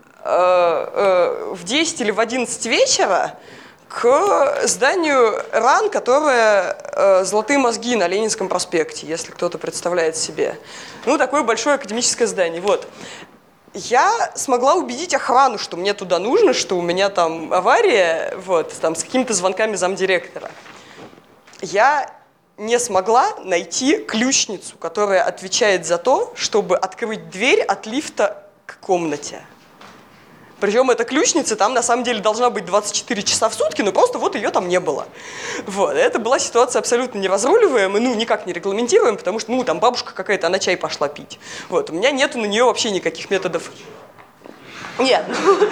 в десять или в одиннадцать вечера к зданию РАН, которое «Золотые мозги» на Ленинском проспекте, если кто-то представляет себе. Ну, такое большое академическое здание. Вот. Я смогла убедить охрану, что мне туда нужно, что у меня там авария, вот, там, с какими-то звонками замдиректора. Я не смогла найти ключницу, которая отвечает за то, чтобы открыть дверь от лифта к комнате. Причем эта ключница там на самом деле должна быть двадцать четыре часа в сутки, но просто вот ее там не было. Вот. Это была ситуация абсолютно неразруливаемая, ну никак не регламентируем, потому что ну там бабушка какая-то, она чай пошла пить. Вот. У меня нету на нее вообще никаких методов. Нет.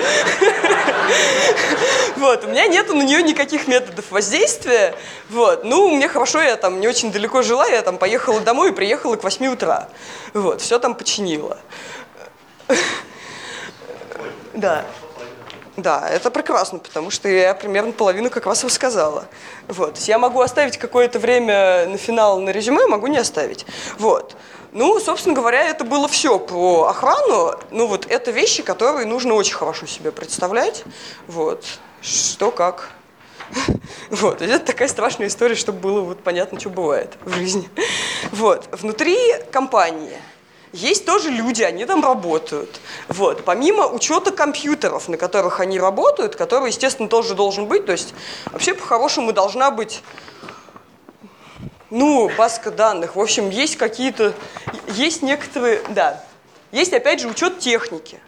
Вот, у меня нету на нее никаких методов воздействия. Вот. Ну, мне хорошо, я там не очень далеко жила, я там поехала домой и приехала к восьми утра. Вот, все там починила. Да. Да, это прекрасно, потому что я примерно половину как раз рассказала. Вот. Я могу оставить какое-то время на финал на резюме, могу не оставить. Вот. Ну, собственно говоря, это было все про охрану. Ну, вот это вещи, которые нужно очень хорошо себе представлять. Вот. Что, как. Вот. Это такая страшная история, чтобы было вот понятно, что бывает в жизни. Вот. Внутри компании есть тоже люди, они там работают. Вот. Помимо учета компьютеров, на которых они работают, который, естественно, тоже должен быть, то есть вообще по-хорошему должна быть, ну, базка данных. В общем, есть какие-то, есть некоторые, да, есть, опять же, учет техники.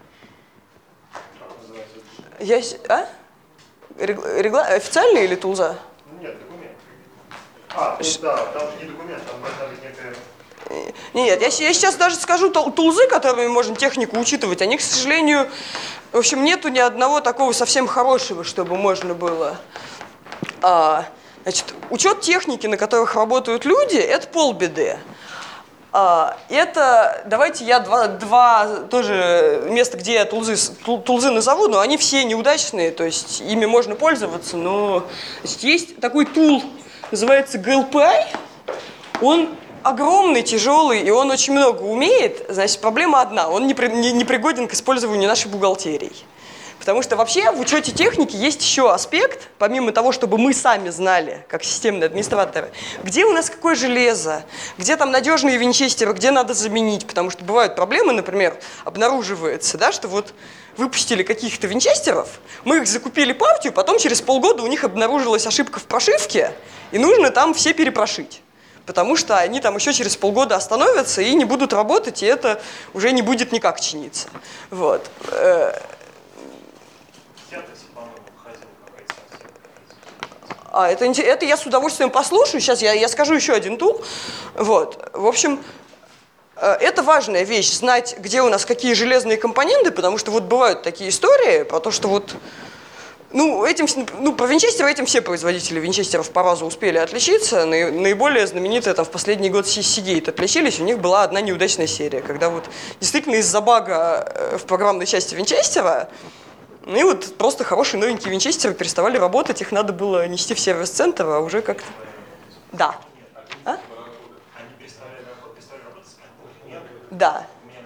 Есть, а? Регла... Официальный или тулза? Нет, документ. А, ну, да, там же не документ, там должна быть некая... Нет, я, я сейчас даже скажу, тулзы, которыми можно технику учитывать, они, к сожалению, в общем, нету ни одного такого совсем хорошего, чтобы можно было. А, значит, учет техники, на которых работают люди, это полбеды. А, это, давайте я два, два тоже места, где я тулзы, тулзы назову, но они все неудачные, то есть ими можно пользоваться, но значит, есть такой тул, называется джи эл пи ай, он огромный, тяжелый, и он очень много умеет. Значит, проблема одна, он не, при, не, не пригоден к использованию нашей бухгалтерии. Потому что вообще в учете техники есть еще аспект, помимо того, чтобы мы сами знали, как системные администраторы, где у нас какое железо, где там надежные винчестеры, где надо заменить. Потому что бывают проблемы, например, обнаруживается, да, что вот выпустили каких-то винчестеров, мы их закупили партию, потом через полгода у них обнаружилась ошибка в прошивке, и нужно там все перепрошить. Потому что они там еще через полгода остановятся и не будут работать, и это уже не будет никак чиниться. Вот. А, это, это я с удовольствием послушаю. Сейчас я, я скажу еще один тур. Вот. В общем, это важная вещь, знать, где у нас какие железные компоненты, потому что вот бывают такие истории про то, что вот, ну, этим, ну, про винчестеры этим все производители винчестеров по разу успели отличиться. Наиболее знаменитые там в последний год Seagate отличились. У них была одна неудачная серия, когда вот действительно из-за бага в программной части винчестера, и вот просто хорошие новенькие винчестеры переставали работать, их надо было нести в сервис-центр, а уже как-то... Да. А? Да.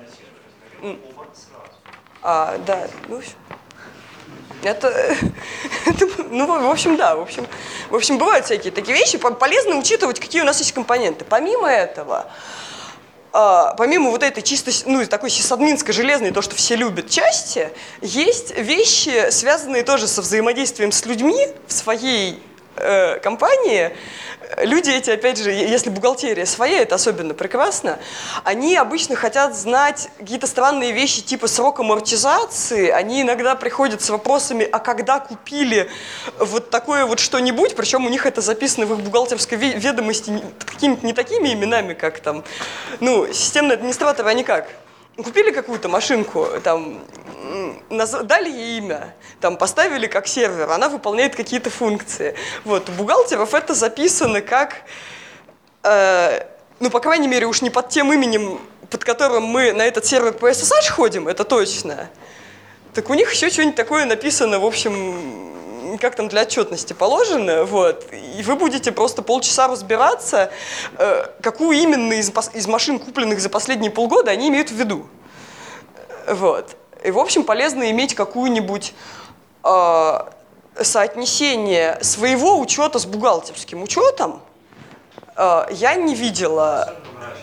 А, да, ну, это, это, ну, в общем, да, в общем, в общем, бывают всякие такие вещи, полезно учитывать, какие у нас есть компоненты. Помимо этого, а, помимо вот этой чисто, ну, такой сисадминской железной, то, что все любят части, есть вещи, связанные тоже со взаимодействием с людьми в своей э, компании. Люди эти, опять же, если бухгалтерия своя, это особенно прекрасно, они обычно хотят знать какие-то странные вещи типа срок амортизации, они иногда приходят с вопросами, а когда купили вот такое вот что-нибудь, причем у них это записано в их бухгалтерской ведомости какими-то не такими именами, как там, ну, системные администраторы, они как? Купили какую-то машинку, там, дали ей имя, там, поставили как сервер, она выполняет какие-то функции. Вот, у бухгалтеров это записано как, э, ну, по крайней мере, уж не под тем именем, под которым мы на этот сервер по эс эс эйч ходим, это точно. Так у них еще что-нибудь такое написано, в общем, как там для отчетности положено, вот, и вы будете просто полчаса разбираться, э, какую именно из, из машин, купленных за последние полгода, они имеют в виду. Вот. И, в общем, полезно иметь какую-нибудь э, соотнесение своего учета с бухгалтерским учетом. Э, я не видела...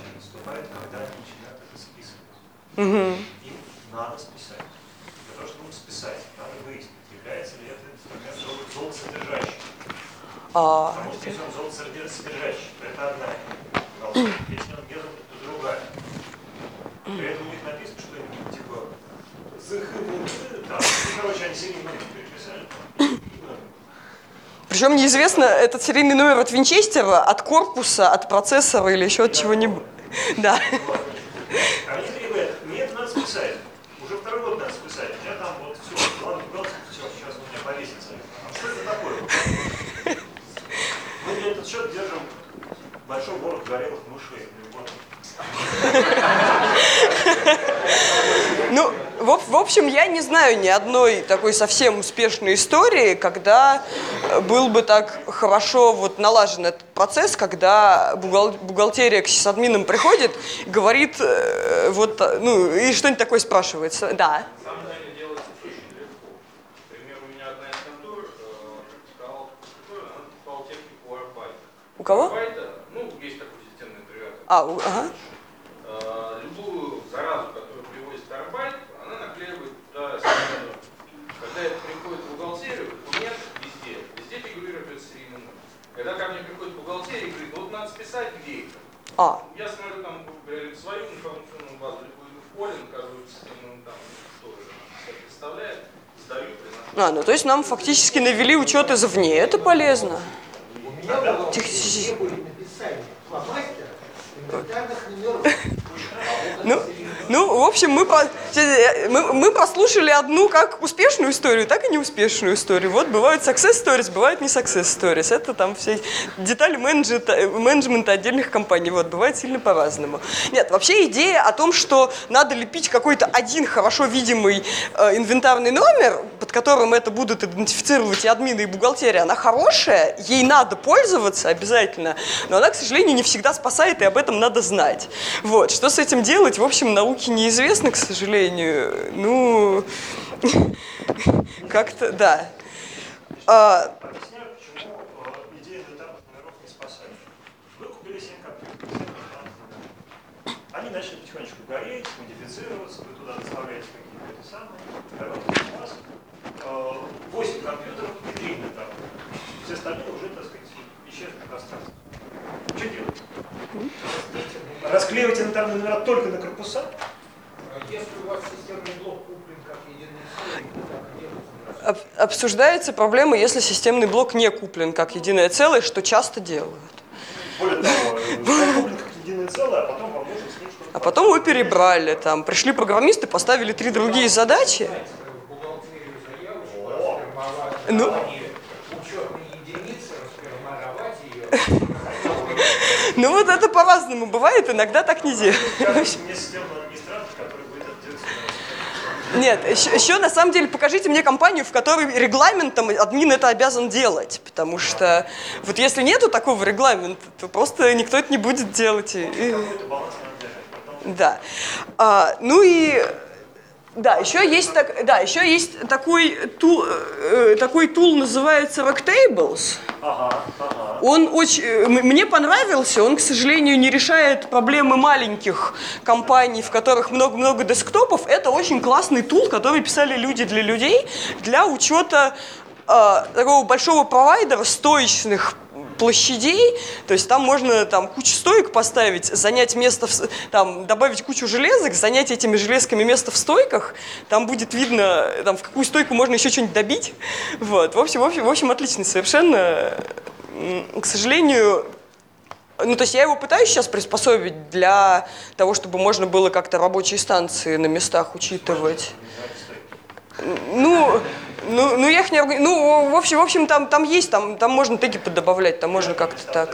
Угу. Им надо списать. Для того, чтобы списать, надо выяснить, является ли это инструмент золотосодержащим. А, Потому что если он золотосодержащий, то это одна галочка. Если он нет, то другая. При этом у них написано что-нибудь типа там, ну, короче, они серийный номер переписали. Причем неизвестно, этот серийный номер от винчестера, от корпуса, от процессора или еще от чего-нибудь. Да. А они требуют, мне это надо списать. Уже второй год надо списать. У меня там вот все, ладно, все, сейчас у меня повесится. А что это такое? Мы для этот счет держим большой город горелых мышей. Ну, в, в общем, я не знаю ни одной такой совсем успешной истории, когда был бы так хорошо вот налажен этот процесс, когда бухгал, бухгалтерия к сисадминам приходит, говорит, э, вот, ну, и что-нибудь такое спрашивается. Да. На самом деле делается очень легко. Например, у меня одна из контор сказала, она покупала технику Арбайта. У кого? Арбайта, ну, есть такой системный интегратор. А, у, ага. Любую заразу, которую привозит Арбайт, она наклеивает туда серийный номер. Когда это приходит в бухгалтерию, документ везде, везде фигурирует этот серийный номер. Когда ко мне приходит бухгалтерия и говорит, вот надо списать, где это? А. Я смотрю там, говорю, свою информационную базу, либо иду в поле, наказываю системным там, тоже себя представляет, сдаю, приношу. А, ну то есть нам фактически навели учет извне, это полезно. У меня было написание фломастера инвентарных номеров. Ну, ну, в общем, мы, мы, мы прослушали одну как успешную историю, так и неуспешную историю. Вот бывают success stories, бывают не success stories. Это там все детали менеджмента, менеджмента отдельных компаний. Вот, бывает сильно по-разному. Нет, вообще идея о том, что надо лепить какой-то один хорошо видимый э, инвентарный номер, под которым это будут идентифицировать и админы, и бухгалтерия, она хорошая, ей надо пользоваться обязательно, но она, к сожалению, не всегда спасает, и об этом надо знать. Вот, что с этим делать, в общем, науке неизвестно, к сожалению. Ну, как-то, да. А, Объясняю, почему э, идея детальных номеров не спасает. Вы купили семь компьютеров, семь детальных номеров. Они начали потихонечку гореть, модифицироваться, вы туда доставляете какие-то эти самые. Давайте у вас э, восемь компьютеров и три детали. Все остальные уже, так сказать, исчезли в пространстве. Что делать? Расклеивать инвентарные номера только на корпуса? Если у вас системный блок куплен как единый целый, то так делается. об, обсуждается проблема, если системный блок не куплен как единое целое, что часто делают. Более того, он куплен как единое целое, а потом вам нужно с ним что-то... А потом его перебрали, там, пришли программисты, поставили три другие задачи. В бухгалтерию заявочку, расформовать Ну. учетные единицы, расформировать ее. Ну вот это по-разному бывает, иногда так не делают. Скажите мне системного администратора, который будет это делать. Нет, еще, еще на самом деле покажите мне компанию, в которой регламентом админ это обязан делать, потому что вот если нету такого регламента, то просто никто это не будет делать. И- и- Какой-то баланс надо держать. Потом... Да. А, ну и да, еще есть так, да, еще есть такой тул, э, такой тул называется Rectables. Ага, ага. Он очень, э, м- мне понравился, он, к сожалению, не решает проблемы маленьких компаний, в которых много-много десктопов. Это очень классный тул, который писали люди для людей, для учета э, такого большого провайдера стоечных площадей, то есть там можно там кучу стоек поставить, занять место, в, с- там добавить кучу железок, занять этими железками место в стойках, там будет видно, там в какую стойку можно еще что-нибудь добить, вот, в общем, в общем, в общем, отлично совершенно. М, к сожалению, ну, то есть я его пытаюсь сейчас приспособить для того, чтобы можно было как-то рабочие станции на местах учитывать. Ну, ну, ну я их не органи- Ну, в общем, в общем, там, там есть, там, там можно теги подобавлять, там можно как-то так.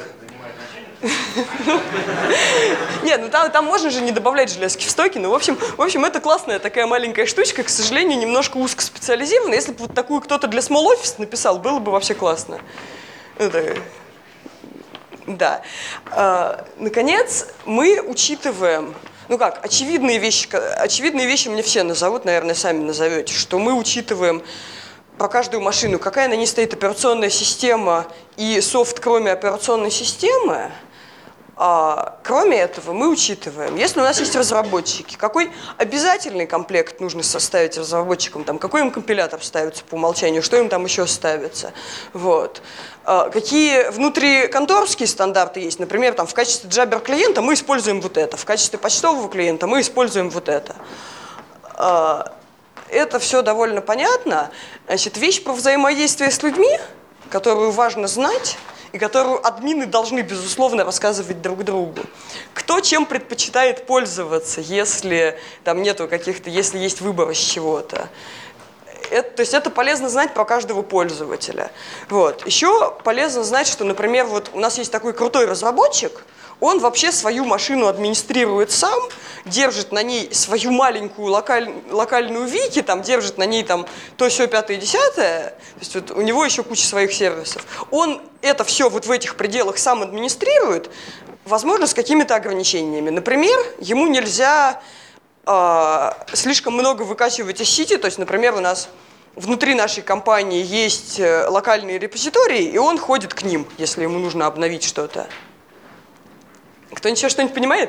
Нет, ну там, там можно же не добавлять железки в стойки, но в общем, в общем, это классная такая маленькая штучка, к сожалению, немножко узкоспециализированная. Если бы вот такую кто-то для Small Office написал, было бы вообще классно. Это... Да. А, наконец, мы учитываем, ну как, очевидные вещи, очевидные вещи мне все назовут, наверное, сами назовете, что мы учитываем про каждую машину, какая на ней стоит операционная система и софт, кроме операционной системы. А, кроме этого, мы учитываем, если у нас есть разработчики, какой обязательный комплект нужно составить разработчикам, там, какой им компилятор ставится по умолчанию, что им там еще ставится. Вот. А, какие внутриконторские стандарты есть, например, там, в качестве Jabber клиента мы используем вот это, в качестве почтового клиента мы используем вот это. А, это все довольно понятно. Значит, вещь про взаимодействие с людьми, которую важно знать, и которую админы должны, безусловно, рассказывать друг другу. Кто чем предпочитает пользоваться, если там нету каких-то, если есть выбор из чего-то. Это, то есть это полезно знать про каждого пользователя. Вот. Еще полезно знать, что, например, вот у нас есть такой крутой разработчик, он вообще свою машину администрирует сам, держит на ней свою маленькую локаль, локальную вики, там, держит на ней там то, сё, пятое, десятое, то есть вот у него еще куча своих сервисов. Он это все вот в этих пределах сам администрирует, возможно, с какими-то ограничениями. Например, ему нельзя э, слишком много выкачивать из сети, то есть, например, у нас внутри нашей компании есть локальные репозитории, и он ходит к ним, если ему нужно обновить что-то. Кто-нибудь еще что-нибудь понимает?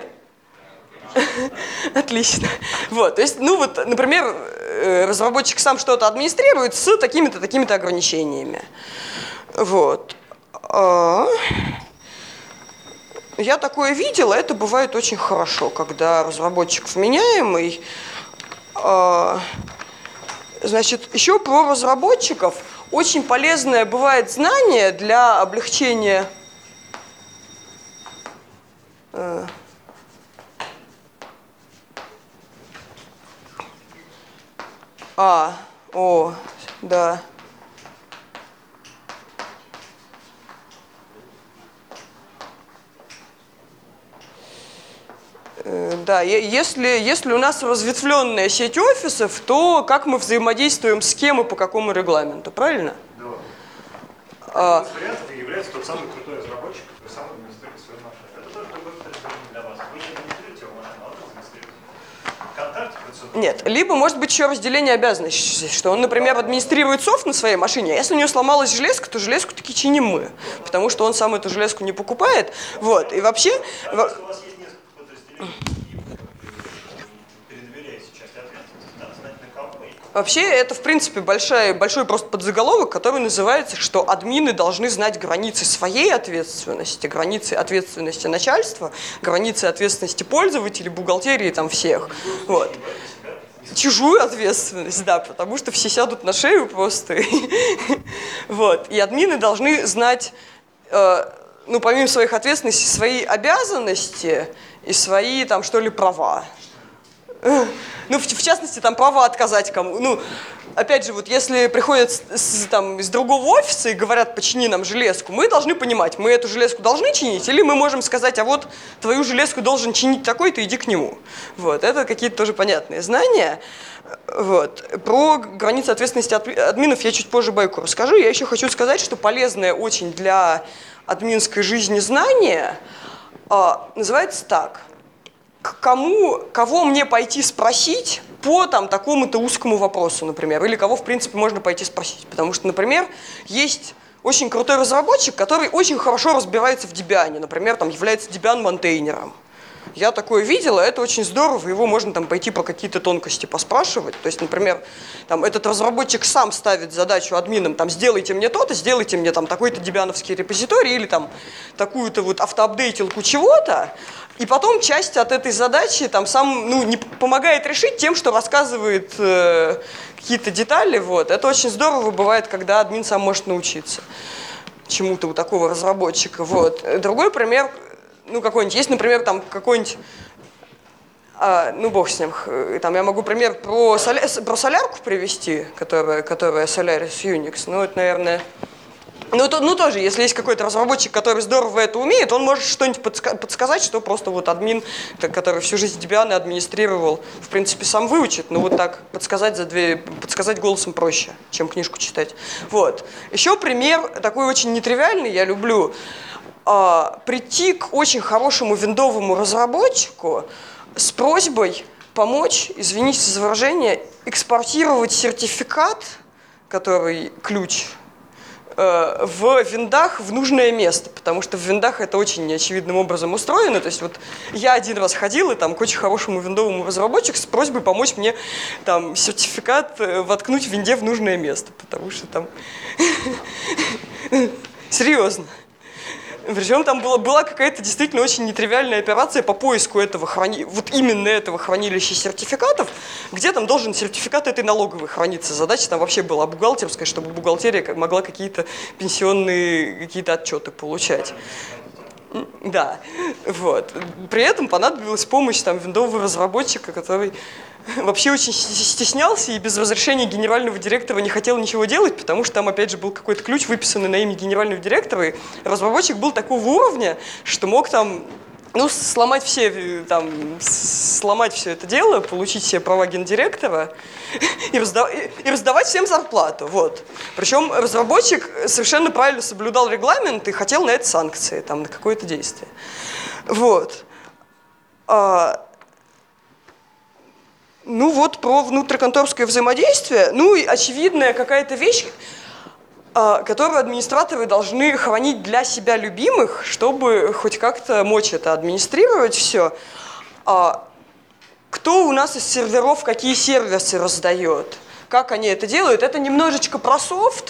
Отлично. Вот, то есть, ну вот, например, разработчик сам что-то администрирует с такими-то, такими-то ограничениями. Вот. Я такое видела, это бывает очень хорошо, когда разработчик вменяемый. Значит, еще про разработчиков очень полезное бывает знание для облегчения... А, о, да. Да, если, если у нас разветвленная сеть офисов, то как мы взаимодействуем с кем и по какому регламенту, правильно? Да. А, Один из вариантов является тот самый крутой разработчик, который сам администрирует свою машину. Это тоже другой предложение для вас. Вы не администрируете его машину, а вы администрируете. ВКонтакте, Нет, либо может быть еще разделение обязанностей, что он, например, администрирует софт на своей машине, а если у него сломалась железка, то железку таки чиним мы, потому что он сам эту железку не покупает. Вот, и вообще... А если у вас есть несколько подразделений, передоверяете часть ответственности, надо знать на кого. Вообще, это, в принципе, большая, большой просто подзаголовок, который называется, что админы должны знать границы своей ответственности, границы ответственности начальства, границы ответственности пользователей, бухгалтерии, там всех. Вот. Чужую ответственность, да, потому что все сядут на шею просто. Вот. И админы должны знать, ну, помимо своих ответственностей, свои обязанности и свои, там, что ли, права. Ну, в, в частности, там, права отказать кому. Ну, опять же, вот если приходят с, с, там, из другого офиса и говорят, почини нам железку, мы должны понимать, мы эту железку должны чинить, или мы можем сказать, а вот твою железку должен чинить такой-то, иди к нему. Вот, это какие-то тоже понятные знания. Вот. Про границы ответственности админов я чуть позже байку расскажу. Я еще хочу сказать, что полезное очень для админской жизни знание а, называется так. К кому, кого мне пойти спросить по там, такому-то узкому вопросу, например, или кого, в принципе, можно пойти спросить. Потому что, например, есть очень крутой разработчик, который очень хорошо разбирается в Debian, например, там, является Debian-монтейнером. Я такое видела, это очень здорово, его можно там пойти по какие-то тонкости поспрашивать. То есть, например, там, этот разработчик сам ставит задачу админам, там, сделайте мне то-то, сделайте мне там такой-то дебиановский репозиторий или там такую-то вот автоапдейтилку чего-то, и потом часть от этой задачи там сам, ну, не помогает решить тем, что рассказывает э, какие-то детали. Вот. Это очень здорово бывает, когда админ сам может научиться чему-то у такого разработчика. Вот. Другой пример, ну, какой-нибудь, есть, например, там какой-нибудь, а, ну, бог с ним, там я могу пример про, соля, про солярку привести, которая, которая Solaris Unix, ну, это, наверное... Ну, то, ну, тоже, если есть какой-то разработчик, который здорово это умеет, он может что-нибудь подска- подсказать, что просто вот админ, который всю жизнь Debian администрировал, в принципе, сам выучит, но вот так подсказать, за две, подсказать голосом проще, чем книжку читать. Вот. Еще пример такой очень нетривиальный, я люблю. А, прийти к очень хорошему виндовому разработчику с просьбой помочь, извините за выражение, экспортировать сертификат, который ключ, в виндах в нужное место, потому что в виндах это очень неочевидным образом устроено. То есть вот я один раз ходил и там к очень хорошему виндовому разработчику с просьбой помочь мне там сертификат воткнуть в винде в нужное место, потому что там серьезно. Причем там была, была какая-то действительно очень нетривиальная операция по поиску этого храни... вот именно этого хранилища сертификатов, где там должен сертификат этой налоговой храниться. Задача там вообще была бухгалтерская, чтобы бухгалтерия могла какие-то пенсионные какие-то отчеты получать. Да, вот. При этом понадобилась помощь там виндового разработчика, который вообще очень стеснялся и без разрешения генерального директора не хотел ничего делать, потому что там, опять же, был какой-то ключ, выписанный на имя генерального директора, и разработчик был такого уровня, что мог там, ну, сломать все, там, сломать все это дело, получить все права гендиректора и, раздав... и раздавать всем зарплату, вот. Причем разработчик совершенно правильно соблюдал регламент и хотел на это санкции, там, на какое-то действие. Вот. А... Ну вот про внутриконторское взаимодействие, ну и очевидная какая-то вещь, которую администраторы должны хранить для себя любимых, чтобы хоть как-то мочь это администрировать все. Кто у нас из серверов какие сервисы раздает, как они это делают, это немножечко про софт.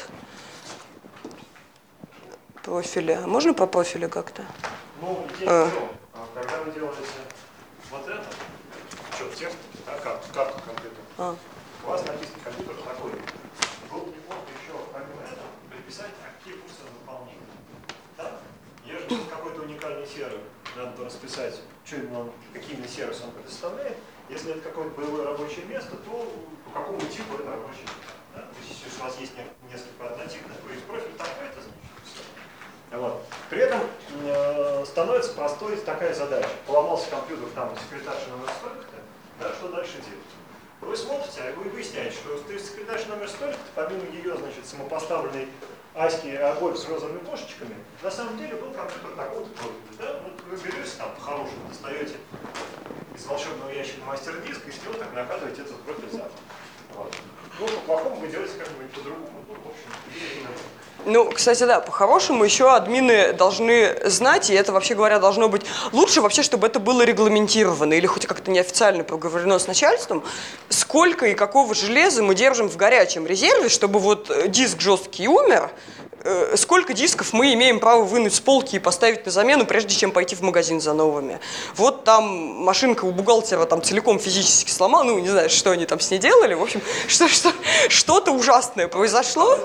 Профили. А можно про профили как-то? Ну, идея а. в чем? Когда вы делаете вот это, что, в текст, да, карту, карту компьютера, а. у вас написан компьютер такой. Было бы неплохо еще, помимо этого, предписать, а какие функции он выполняет. Да? Если какой-то уникальный сервер, надо расписать, что именно он, какие именно сервисы он предоставляет. Если это какое-то боевое рабочее место, то по какому типу это рабочее место. Да? То есть, если у вас есть несколько однотипных, то есть профиль такой-то, значит, все. Вот. При этом э, становится простой такая задача. Поломался компьютер, там, секретарша номер столько-то, да, что дальше делать? Вы смотрите, а вы выясняете, что секретарша номер столько-то, помимо ее, значит, самопоставленной аськи обоев с розовыми кошечками, на самом деле был компьютер такого-то профиля. Да? Вот вы берете там по-хорошему, достаете из волшебного ящика мастер-диск и с него так накатываете этот профиль заново. Вот. Ну, по-плохому вы делаете как-нибудь по-другому. Ну, в общем, Ну, кстати, да, по-хорошему еще админы должны знать, и это, вообще говоря, должно быть лучше вообще, чтобы это было регламентировано или хоть как-то неофициально проговорено с начальством, сколько и какого железа мы держим в горячем резерве, чтобы вот диск жесткий умер, э, сколько дисков мы имеем право вынуть с полки и поставить на замену, прежде чем пойти в магазин за новыми. Вот там машинка у бухгалтера там целиком физически сломала, ну, не знаю, что они там с ней делали, в общем, что, что, что-то ужасное произошло.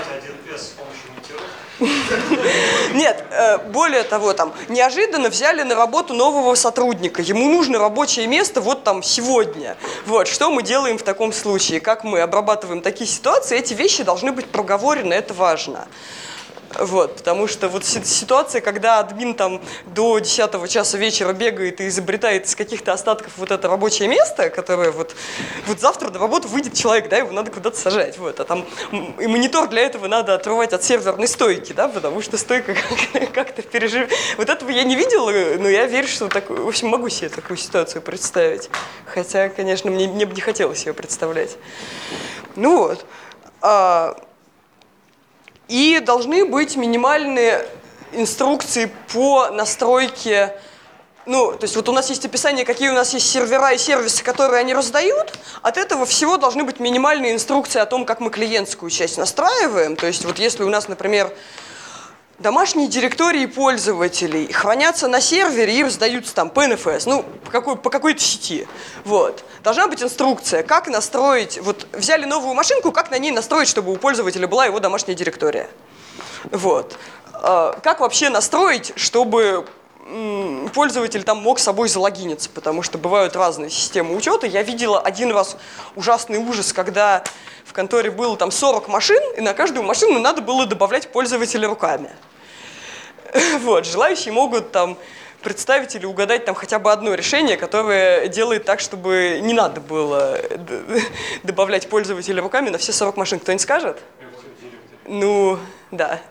Нет, более того, там, неожиданно взяли на работу нового сотрудника, ему нужно рабочее место вот там сегодня. Вот, что мы делаем в таком случае, как мы обрабатываем такие ситуации, эти вещи должны быть проговорены, это важно. Вот, потому что вот ситуация, когда админ там до десятого часа вечера бегает и изобретает из каких-то остатков вот это рабочее место, которое вот, вот завтра на работу выйдет человек, да, его надо куда-то сажать, вот, а там и монитор для этого надо отрывать от серверной стойки, да, потому что стойка как-то переживет. Вот этого я не видела, но я верю, что так, в общем, могу себе такую ситуацию представить, хотя, конечно, мне, мне бы не хотелось ее представлять. Ну вот. А, И должны быть минимальные инструкции по настройке. Ну, то есть вот у нас есть описание, какие у нас есть сервера и сервисы, которые они раздают. От этого всего должны быть минимальные инструкции о том, как мы клиентскую часть настраиваем. То есть вот если у нас, например, домашние директории пользователей хранятся на сервере и раздаются там по эн эф эс, ну, по, какой, по какой-то сети. Вот. Должна быть инструкция, как настроить, вот взяли новую машинку, как на ней настроить, чтобы у пользователя была его домашняя директория. Вот. Как вообще настроить, чтобы пользователь там мог с собой залогиниться, потому что бывают разные системы учета. Я видела один раз ужасный ужас, когда в конторе было там сорок машин, и на каждую машину надо было добавлять пользователя руками. Вот. Желающие могут там представить или угадать там хотя бы одно решение, которое делает так, чтобы не надо было добавлять пользователя руками на все сорок машин. Кто-нибудь скажет? Ну, да.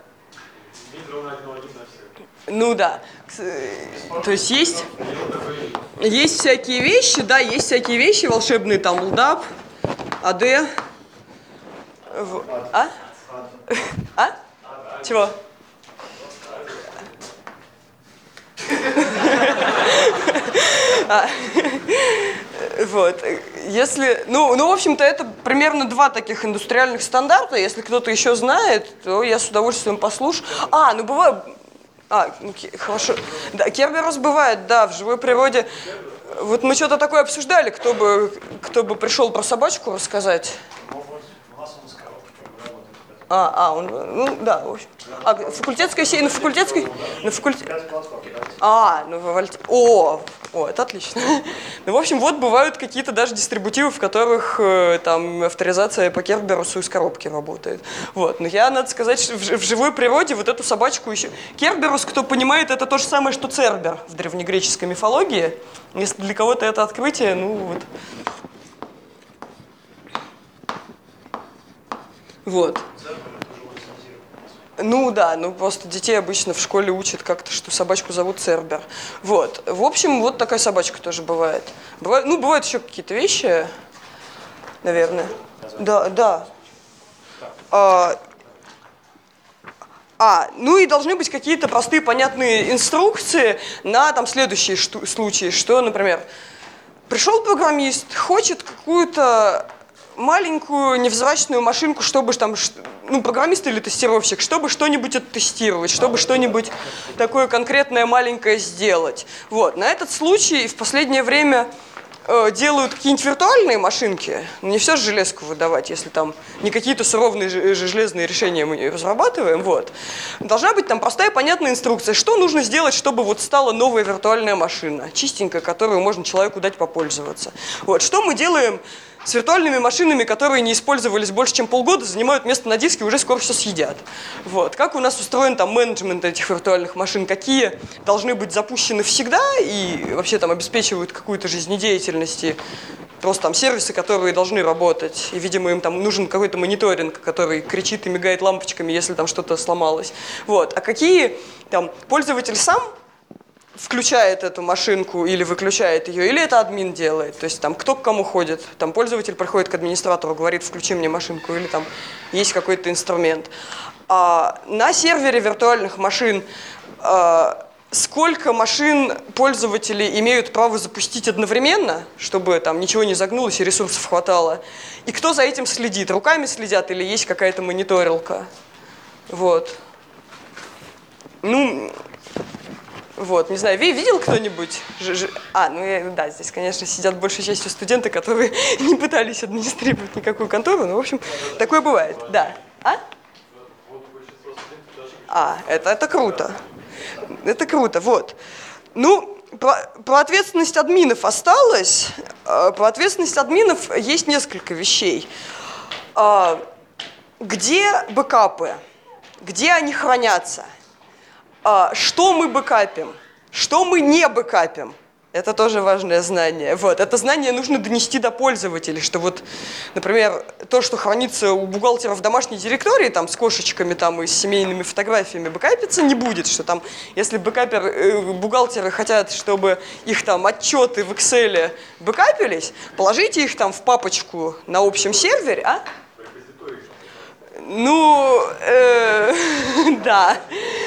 Ну, да. То есть есть, есть всякие вещи, да, есть всякие вещи волшебные, там, лдап, эй ди. А? А? Чего? Вот. Если, ну, ну, в общем-то, это примерно два таких индустриальных стандарта. Если кто-то еще знает, то я с удовольствием послушаю. А, ну бывает. А, ну, хорошо. Да, Керберус бывает, да, в живой природе. Вот мы что-то такое обсуждали, кто бы, кто бы пришел про собачку рассказать. А, а, он, ну, да, в общем. А, факультетская сеть, на факультетской, на факультет... А, ну, вольт... О, о, это отлично. Ну, в общем, вот бывают какие-то даже дистрибутивы, в которых э, там авторизация по Керберусу из коробки работает. Вот, но я, надо сказать, что в, в живой природе вот эту собачку еще... Керберус, кто понимает, это то же самое, что Цербер в древнегреческой мифологии. Если для кого-то это открытие, ну, вот... Вот. Ну да, ну просто детей обычно в школе учат как-то, что собачку зовут Цербер. Вот. В общем, вот такая собачка тоже бывает. Бывает, ну, бывают еще какие-то вещи, наверное. Да, да. А, а, ну и должны быть какие-то простые, понятные инструкции на там следующие шту- случаи, что, например, пришел программист, хочет какую-то маленькую невзрачную машинку, чтобы там, ну, программист или тестировщик, чтобы что-нибудь оттестировать, чтобы что-нибудь такое конкретное маленькое сделать. Вот. На этот случай в последнее время э, делают какие-нибудь виртуальные машинки. Не все же железку выдавать, если там не какие-то суровые железные решения мы разрабатываем. Вот. Должна быть там простая, понятная инструкция, что нужно сделать, чтобы вот стала новая виртуальная машина, чистенькая, которую можно человеку дать попользоваться. Вот. Что мы делаем с виртуальными машинами, которые не использовались больше, чем полгода, занимают место на диске и уже скоро все съедят. Вот. Как у нас устроен там менеджмент этих виртуальных машин, какие должны быть запущены всегда и вообще там обеспечивают какую-то жизнедеятельность, и просто там сервисы, которые должны работать, и, видимо, им там нужен какой-то мониторинг, который кричит и мигает лампочками, если там что-то сломалось. Вот. А какие там пользователь сам включает эту машинку или выключает ее, или это админ делает. То есть там кто к кому ходит. Там пользователь приходит к администратору, говорит, включи мне машинку, или там есть какой-то инструмент. А на сервере виртуальных машин а, сколько машин пользователи имеют право запустить одновременно, чтобы там ничего не загнулось и ресурсов хватало. И кто за этим следит? Руками следят или есть какая-то мониторилка? Вот. Ну... Вот, не знаю, видел кто-нибудь? А, ну да, здесь, конечно, сидят большей частью студенты, которые не пытались администрировать никакую контору, но, в общем, такое бывает, да. А? А, это, это круто. Это круто, вот. Ну, про, про ответственность админов осталось. Про ответственность админов есть несколько вещей. Где бэкапы? Где они хранятся? Что мы бэкапим, что мы не бэкапим, это тоже важное знание. Вот, это знание нужно донести до пользователей, что вот, например, то, что хранится у бухгалтера в домашней директории, там, с кошечками там, и с семейными фотографиями, бэкапиться не будет, что там, если бэкапер, э, бухгалтеры хотят, чтобы их там отчеты в Excel бэкапились, положите их там в папочку на общем сервере, а? Ну, э, да.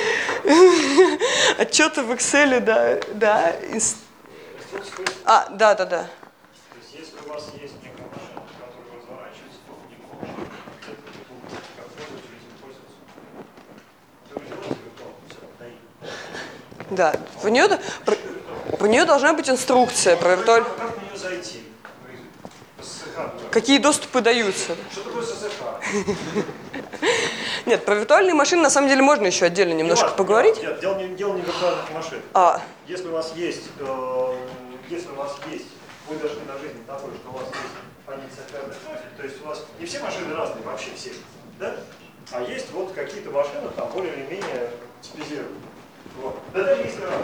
Отчеты в Excel, да, да. А, да, да, да. То есть, если у вас есть некая машина, которая разворачивается, то не можете как пользователь этим пользоваться. То вы делаете виртуалку, все, Да, в нее, про, про нее должна быть инструкция про виртуаль... Как на нее зайти? Какие доступы даются? Что такое эс эс эф? Нет, про виртуальные машины на самом деле можно еще отдельно немножко Нет, поговорить. Нет, дело не, дело не в виртуальных машинах. А. Если у вас есть, э, если у вас есть, вы дошли до жизни такой, что у вас есть позиция фермер, то есть у вас не все машины разные, вообще все, да? А есть вот какие-то машины, там более или менее типизированные. Вот. Да даже если разные.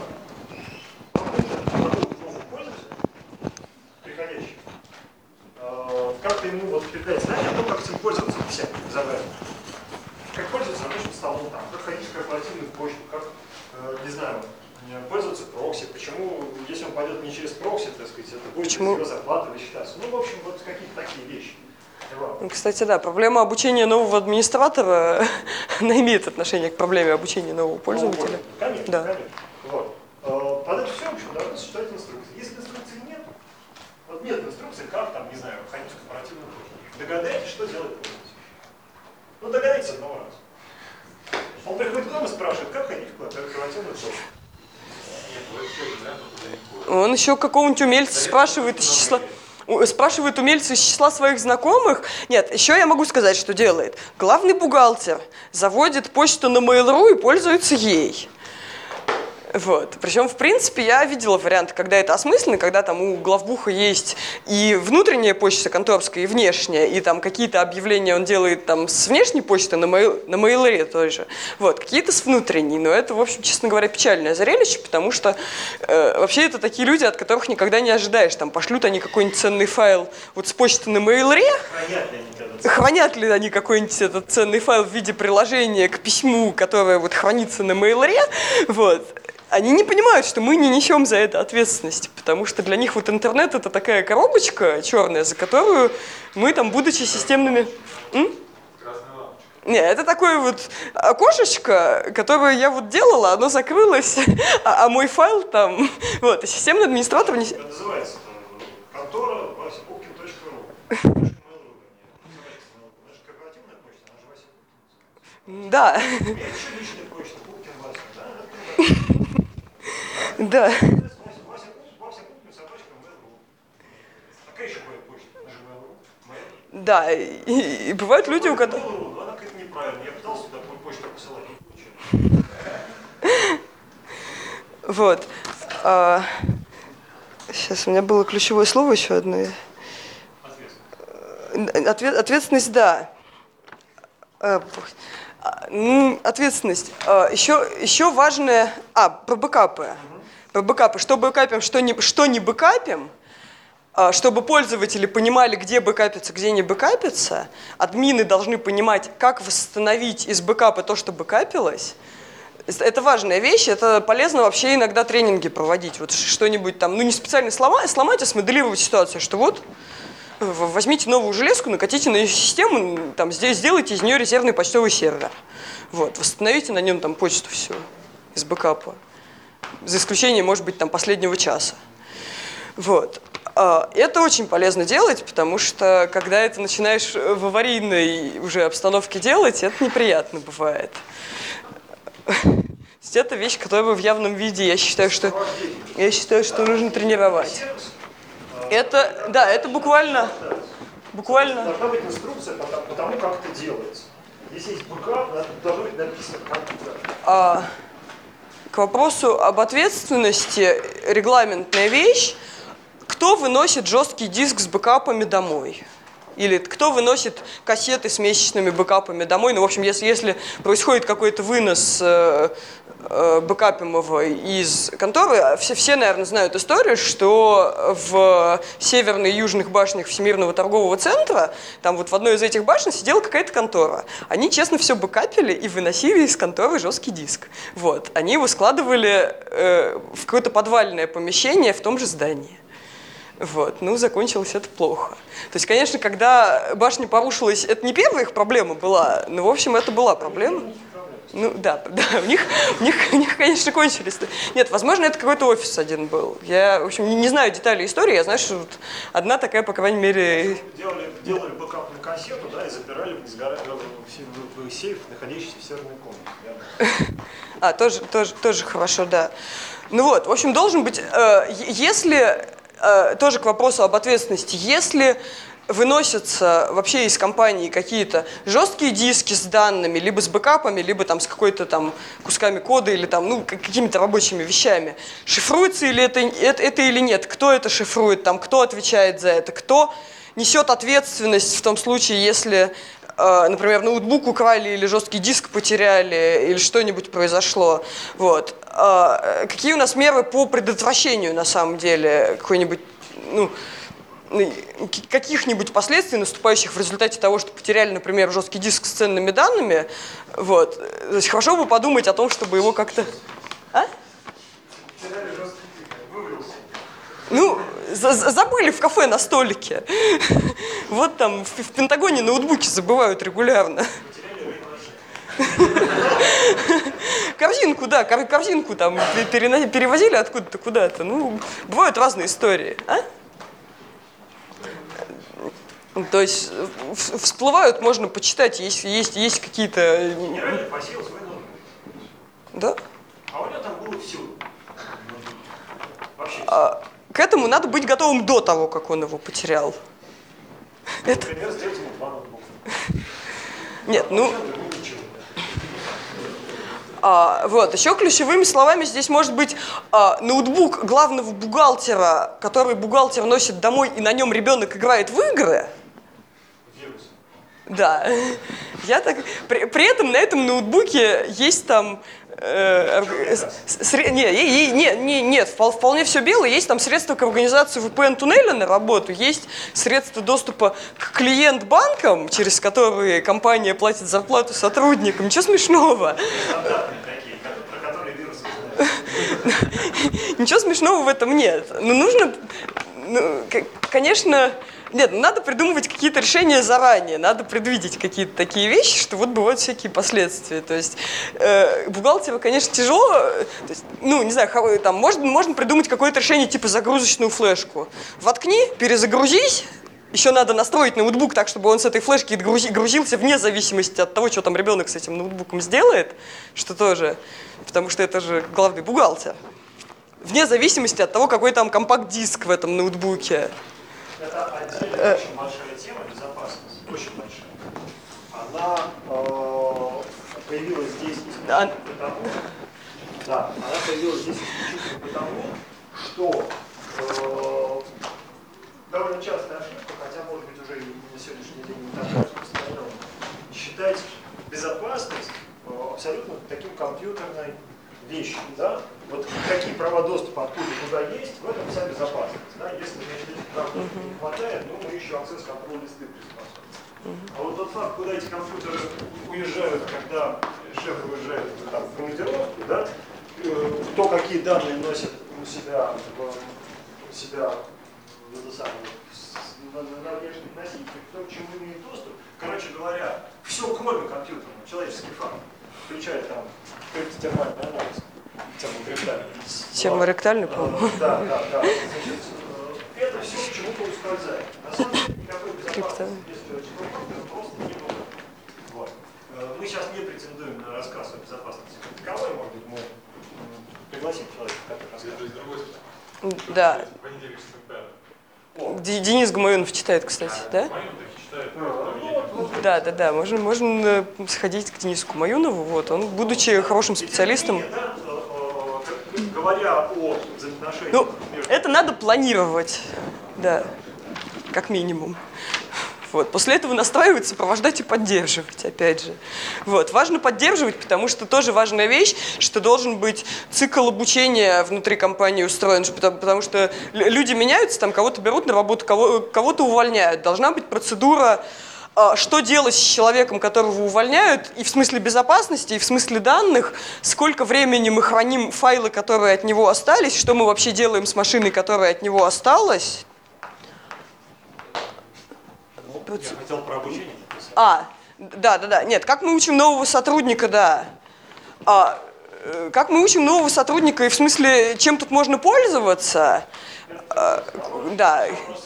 Пользователь, приходящий, э, как-то ему вот передать знания о том, как этим пользоваться всем забавно. Как пользоваться рабочим столом, там, как ходить в корпоративную почту, как, э, не знаю, пользоваться прокси, почему, если он пойдет не через прокси, так сказать, это будет почему? его зарплата высчитаться. Ну, в общем, вот какие-то такие вещи. Ну, кстати, да, проблема обучения нового администратора, она имеет отношение к проблеме обучения нового пользователя. Конечно, да. конечно. Вот. Э, под это все, в общем, должны существовать инструкции. Если инструкции нет, вот нет инструкции, как там, не знаю, ходить в корпоративную почту. Догадайтесь, что делает пользователь. Ну, догадайтесь одного раза. Он приходит к нам и спрашивает, как ходить в корпоративную почту. Он еще какого-нибудь умельца спрашивает из числа... Спрашивает умельца из числа своих знакомых. Нет, еще я могу сказать, что делает. Главный бухгалтер заводит почту на Mail.ru и пользуется ей. Вот. Причем, в принципе, я видела варианты, когда это осмысленно, когда там у главбуха есть и внутренняя почта конторская, и внешняя, и там какие-то объявления он делает там с внешней почты на, mail, на Mail.ru тоже. Вот. Какие-то с внутренней. Но это, в общем, честно говоря, печальное зрелище, потому что э, вообще это такие люди, от которых никогда не ожидаешь. Там пошлют они какой-нибудь ценный файл вот с почты на Mail.ru. Хранят ли они когда-то? Хранят ли они какой-нибудь этот ценный файл в виде приложения к письму, которое вот хранится на Mail.ru. Вот. Они не понимают, что мы не несем за это ответственности, потому что для них вот интернет — это такая коробочка черная, за которую мы там, будучи системными... М? Не, это такое вот окошечко, которое я вот делала, оно закрылось, а, а мой файл там... Вот, и системный администратор... Не... Это называется контора вася пупкин точка ру. Это же корпоративная почта, она же Вася Пупкин. Да. У меня еще личная почта, Пупкин Вася, да? Да. Вася Пупкин, собачка, Mail.ru. Какая еще почта? Она же Mail.ru. Да, и, и бывают люди, у которых... Mail.ru, но она какая-то неправильная. Я пытался сюда почту посылать, не получилось. Вот. А, сейчас у меня было ключевое слово еще одно. Ответственность. Ответ, ответственность, да. А, ну, ответственность. А, еще, еще важное... А, про бэкапы. Угу. Про бэкапы. Что бэкапим, что не, что не бэкапим, а, чтобы пользователи понимали, где бэкапится, где не бэкапится. Админы должны понимать, как восстановить из бэкапа то, что бэкапилось. Это важная вещь, это полезно вообще иногда тренинги проводить. Вот что-нибудь там, ну не специально сломать, сломать, а смоделировать ситуацию, что вот возьмите новую железку, накатите на ее систему, там, здесь сделайте из нее резервный почтовый сервер. Вот, восстановите на нем там почту все из бэкапа. За исключением, может быть, там последнего часа. Вот. Это очень полезно делать, потому что когда это начинаешь в аварийной уже обстановке делать, это неприятно бывает. Это вещь, которую в явном виде, я считаю, что, я считаю, что нужно тренировать. Это, да, это буквально, буквально. Должна быть инструкция по, по тому, как это делается. Если есть бэкап, должно быть написано, как это. А, к вопросу об ответственности, регламентная вещь. Кто выносит жесткий диск с бэкапами домой? Или кто выносит кассеты с месячными бэкапами домой? Ну, в общем, если, если происходит какой-то вынос э, э, бэкапимого из конторы, все, все, наверное, знают историю, что в северной и южных башнях Всемирного торгового центра, там вот в одной из этих башен сидела какая-то контора. Они честно все бэкапили и выносили из конторы жесткий диск. Вот. Они его складывали э, в какое-то подвальное помещение в том же здании. Вот, ну, закончилось это плохо. То есть, конечно, когда башня порушилась, это не первая их проблема была, но, в общем, это была проблема. Ну, да, да, у них, у них, у них, конечно, кончились. Нет, возможно, это какой-то офис один был. Я, в общем, не, не знаю деталей истории, я знаю, что вот одна такая, по крайней мере... Делали, делали бэкап на кассету, да, и запирали в, в, в сейф, находящийся в северной комнате. А, тоже, тоже, тоже хорошо, да. Ну вот, в общем, должен быть, э, если... Тоже к вопросу об ответственности. Если выносятся вообще из компании какие-то жесткие диски с данными, либо с бэкапами, либо там с какой-то там кусками кода или там, ну, какими-то рабочими вещами, шифруется или это, это, это или нет, кто это шифрует, там, кто отвечает за это, кто несет ответственность в том случае, если, например, ноутбук украли или жесткий диск потеряли, или что-нибудь произошло. Вот. Какие у нас меры по предотвращению, на самом деле, какой-нибудь, ну, каких-нибудь последствий, наступающих в результате того, что потеряли, например, жесткий диск с ценными данными. Вот. То есть хорошо бы подумать о том, чтобы его как-то... А? Ну, забыли в кафе на столике. Вот там в, в Пентагоне ноутбуки забывают регулярно. Корзинку, да, корзинку там перевозили откуда-то куда-то. Ну, бывают разные истории. А? То есть всплывают, можно почитать, есть, есть, есть какие-то... Генеральный посел свой номер. Да? А у него там было все. Вообще все. А, к этому надо быть готовым до того, как он его потерял. Например, сделать ему два ноутбука. Нет, ну... А, вот, еще ключевыми словами здесь может быть а, ноутбук главного бухгалтера, который бухгалтер носит домой, и на нем ребенок играет в игры. Вирус. Да. Я так... При, при этом на этом ноутбуке есть там... Э, сре, не, не, не, не, нет, вполне все белое. Есть там средства к организации ви пи эн-туннеля на работу, есть средства доступа к клиент-банкам, через которые компания платит зарплату сотрудникам. Ничего смешного. Ничего смешного в этом нет. Но нужно, ну, конечно, нет, надо придумывать какие-то решения заранее, надо предвидеть какие-то такие вещи, что вот бывают всякие последствия. То есть э, бухгалтеру, конечно, тяжело, то есть, ну, не знаю, там, можно, можно придумать какое-то решение типа загрузочную флешку. Воткни, перезагрузись, еще надо настроить ноутбук так, чтобы он с этой флешки грузился вне зависимости от того, что там ребенок с этим ноутбуком сделает, что тоже, потому что это же главный бухгалтер. Вне зависимости от того, какой там компакт-диск в этом ноутбуке. Это отдельная очень большая тема, безопасность, очень большая. Она э, появилась здесь исключительно потому, да, она появилась здесь исключительно потому, что э, довольно частая ошибка, хотя, может быть, уже на сегодняшний день не так распространена, считать безопасность э, абсолютно таким компьютерной вещью, да? Вот какие права доступа откуда куда есть, в этом вся безопасность. Да? Если этих прав доступа не хватает, ну мы еще аксесс контроль листы приспособим. А вот тот факт, куда эти компьютеры уезжают, когда человек уезжает там, в командировку, да, кто какие данные носит у себя, у себя это самое, на, на внешних носителях, кто к чему имеет доступ. Короче говоря, все кроме компьютерного, человеческий фактор, включая там какой-то термальный анализ, терморектальный. Терморектальный, по-моему. Да, да, да. Значит, это все к чему-то ускользает. На самом деле, никакой безопасности без человеческого фактора просто не было. Вот. Мы сейчас не претендуем на рассказ о безопасности как таковой, может быть, мы пригласим человека, который расскажет. Да. Денис Гамаюнов читает, кстати, да? Да, да, да. Можно, можно сходить к Денису Гамаюнову. Вот. Он, будучи хорошим специалистом. Говоря о взаимоотношениях. Ну, это надо планировать, да, как минимум. Вот. После этого настраивать, сопровождать и поддерживать, опять же. Вот. Важно поддерживать, потому что тоже важная вещь, что должен быть цикл обучения внутри компании устроен, потому, потому что люди меняются, там кого-то берут на работу, кого, кого-то увольняют. Должна быть процедура, что делать с человеком, которого увольняют, и в смысле безопасности, и в смысле данных, сколько времени мы храним файлы, которые от него остались, что мы вообще делаем с машиной, которая от него осталась. Я хотел про обучение написать. А, да, да, да. Нет, как мы учим нового сотрудника, да. А, как мы учим нового сотрудника, и в смысле, чем тут можно пользоваться? А, да.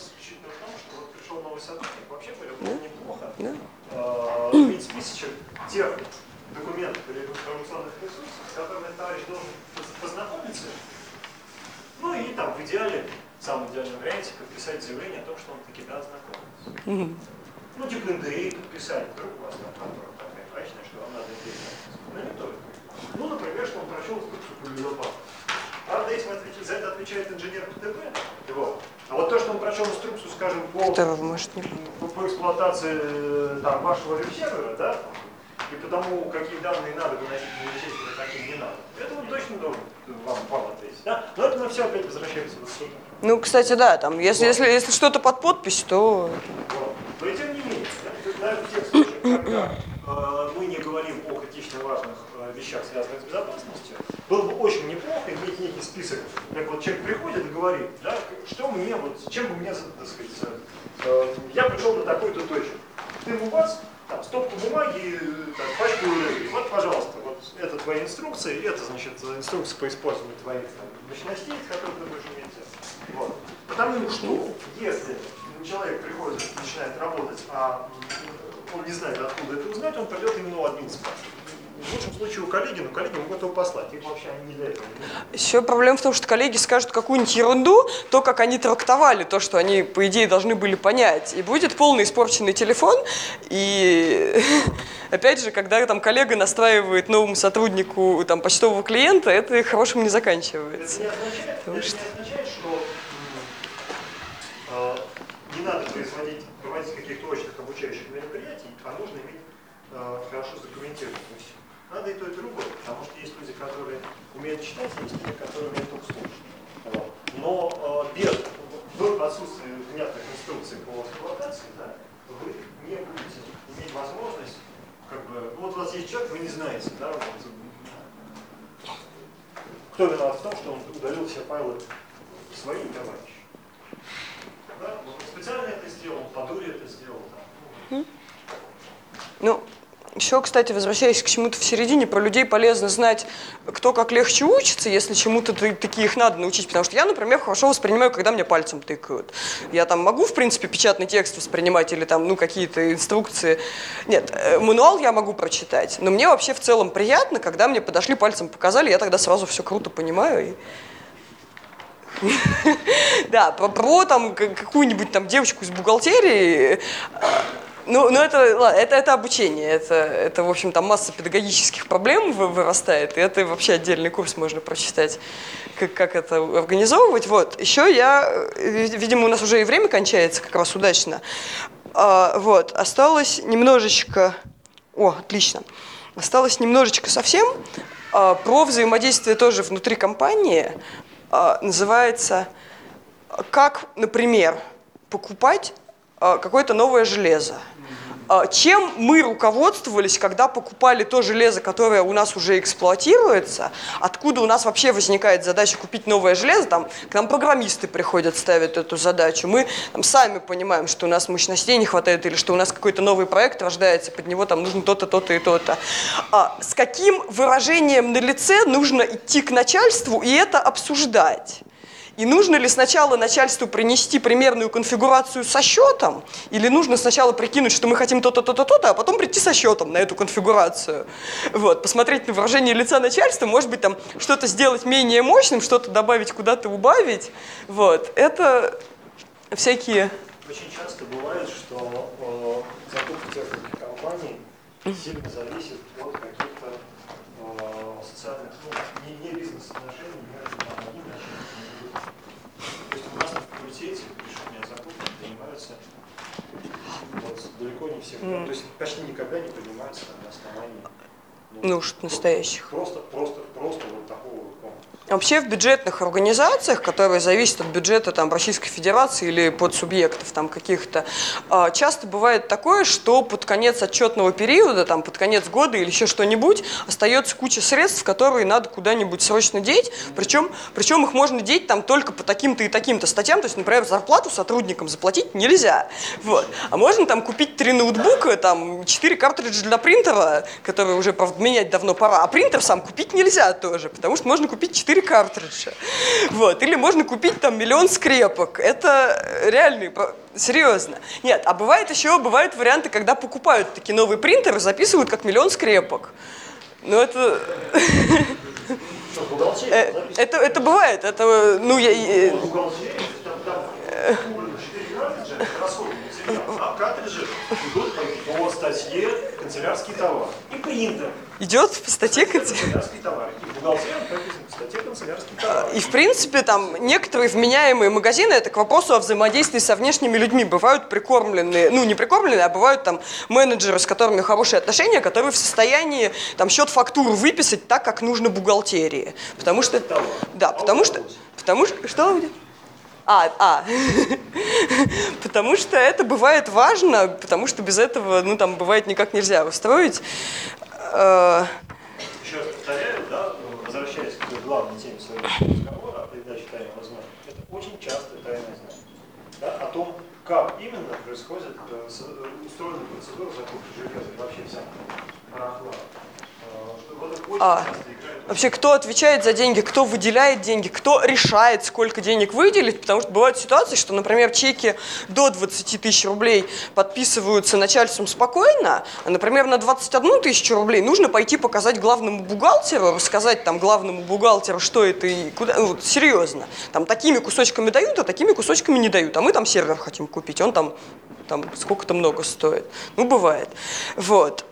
Иметь списочек тех документов или информационных ресурсов, с которыми товарищ должен познакомиться, ну и там в идеале, в самом идеальном варианте, подписать заявление о том, что он таки да ознакомился. Mm-hmm. Ну, типа эн дэ а подписать, вдруг у вас там контора такая мрачная, что вам надо эн дэ а. Но не только. Ну, например, что он прочел инструкцию по безопасности. Правда, если за это отвечает инженер пэ тэ пэ, вот. А вот то, что он прочел инструкцию, скажем, по, по, по эксплуатации там, вашего веб-сервера, да, и потому, какие данные надо выносить на веб-сервер, а какие не надо, это он точно должен вам, вам ответить. Да? Но это мы все опять возвращаемся в суд. Ну, кстати, да, там, если, вот. если, если что-то под подпись, то... Вот. Но и тем не менее, да, в тех случаях, когда э, мы не говорим о критично важных э, вещах, связанных с безопасностью, было бы очень неплохо иметь некий список, как вот человек приходит и говорит, да, что мне, вот, чем бы мне, так сказать, э, я пришел до такой-то точки. Ты у вас там, стопку бумаги, там, пачку урывки. Вот, пожалуйста, вот это твои инструкции, это, значит, инструкция по использованию твоих там, мощностей, с которыми ты будешь иметь. Вот. Потому что, если человек приходит и начинает работать, а он не знает, откуда это узнать, он придет именно у админа спрашивать. В лучшем случае у коллеги, но коллеги могут его послать. Их вообще не для этого. Еще проблема в том, что коллеги скажут какую-нибудь ерунду, то, как они трактовали то, что они, по идее, должны были понять. И будет полный испорченный телефон. И опять же, когда там коллега настраивает новому сотруднику там, почтового клиента, это хорошим не заканчивается. Это не означает, это что... не означает, что э, не надо производить, проводить каких-то очных обучающих мероприятий, а нужно иметь э, хорошо задокументированную миссию. Надо и то, и другое, потому что есть люди, которые умеют читать, есть люди, которые умеют только слушать. Вот. Но э, без в отсутствии внятных инструкций по эксплуатации, да, вы не будете иметь возможность, как бы, вот у вас есть человек, вы не знаете, да, вот, кто виноват в том, что он удалил все файлы своим товарищам. Да? Вот он специально это сделал, по дуре это сделал. Да. Ну, еще, кстати, возвращаясь к чему-то в середине, про людей полезно знать, кто как легче учится, если чему-то таки их надо научить. Потому что я, например, хорошо воспринимаю, когда мне пальцем тыкают. Я там могу, в принципе, печатный текст воспринимать или там, ну, какие-то инструкции. Нет, мануал я могу прочитать. Но мне вообще в целом приятно, когда мне подошли, пальцем показали, я тогда сразу все круто понимаю. Да, про там какую-нибудь там девочку из бухгалтерии... Ну, ну это, это, это обучение, это, это, в общем, там масса педагогических проблем вырастает, и это вообще отдельный курс можно прочитать, как, как это организовывать. Вот. Еще я, видимо, у нас уже и время кончается как раз удачно, а, вот, осталось немножечко, о, отлично, осталось немножечко совсем а, про взаимодействие тоже внутри компании, а, называется, как, например, покупать какое-то новое железо. Чем мы руководствовались, когда покупали то железо, которое у нас уже эксплуатируется, откуда у нас вообще возникает задача купить новое железо, там, к нам программисты приходят, ставят эту задачу, мы там, сами понимаем, что у нас мощностей не хватает или что у нас какой-то новый проект рождается, под него там нужно то-то, то-то и то-то. А с каким выражением на лице нужно идти к начальству и это обсуждать? И нужно ли сначала начальству принести примерную конфигурацию со счетом, или нужно сначала прикинуть, что мы хотим то-то, то-то, то-то, а потом прийти со счетом на эту конфигурацию. Вот, посмотреть на выражение лица начальства, может быть, там что-то сделать менее мощным, что-то добавить, куда-то убавить. Вот, это всякие... Очень часто бывает, что э, закупка техники компании сильно зависит от каких-то э, социальных, ну, не, не бизнес-отношений между одним начальником. То есть у нас на факультете решение закупок принимаются вот, далеко не всегда, mm. то есть почти никогда не принимаются на основании ну, нужд настоящих. Просто, просто, просто вот такого вот. Вообще в бюджетных организациях, которые зависят от бюджета там, Российской Федерации или подсубъектов там, каких-то, часто бывает такое, что под конец отчетного периода, там, под конец года или еще что-нибудь остается куча средств, которые надо куда-нибудь срочно деть, причем, причем их можно деть там, только по таким-то и таким-то статьям, то есть, например, зарплату сотрудникам заплатить нельзя, вот. А можно там купить три ноутбука, там, четыре картриджа для принтера, которые уже, правда, менять давно пора, а принтер сам купить нельзя тоже, потому что можно купить четыре картриджа. Вот. Или можно купить там миллион скрепок. Это реальный, серьезно. Нет, а бывает еще, бывают варианты, когда покупают такие новые принтеры, записывают как миллион скрепок. Ну это... Это, это бывает. Это, ну, я... А картриджи идут по статье «Канцелярский товар». И принтер. Идет по статье «Канцелярский товар». И бухгалтерия прописана по статье «Канцелярский товар». И в принципе там некоторые вменяемые магазины, это к вопросу о взаимодействии со внешними людьми, бывают прикормленные, ну не прикормленные, а бывают там менеджеры, с которыми хорошие отношения, которые в состоянии там счет-фактуру выписать так, как нужно бухгалтерии. Потому что... Да, потому что... Потому что... Что будет? А, а. Потому что это бывает важно, потому что без этого, ну, там, бывает никак нельзя устроить. Еще раз повторяю, да, возвращаясь к главной теме своего разговора о передаче тайного знания, это очень часто тайное знание. Да, о том, как именно происходит устроена процедура закупки железа и вообще вся барахла. Вот это очень а. часто играет. Вообще, кто отвечает за деньги, кто выделяет деньги, кто решает, сколько денег выделить, потому что бывают ситуации, что, например, чеки до двадцати тысяч рублей подписываются начальством спокойно, а, например, на двадцать одну тысячу рублей нужно пойти показать главному бухгалтеру, рассказать там главному бухгалтеру, что это и куда, ну, вот, серьезно. Там такими кусочками дают, а такими кусочками не дают, а мы там сервер хотим купить, он там, там сколько-то много стоит. Ну, бывает. Вот.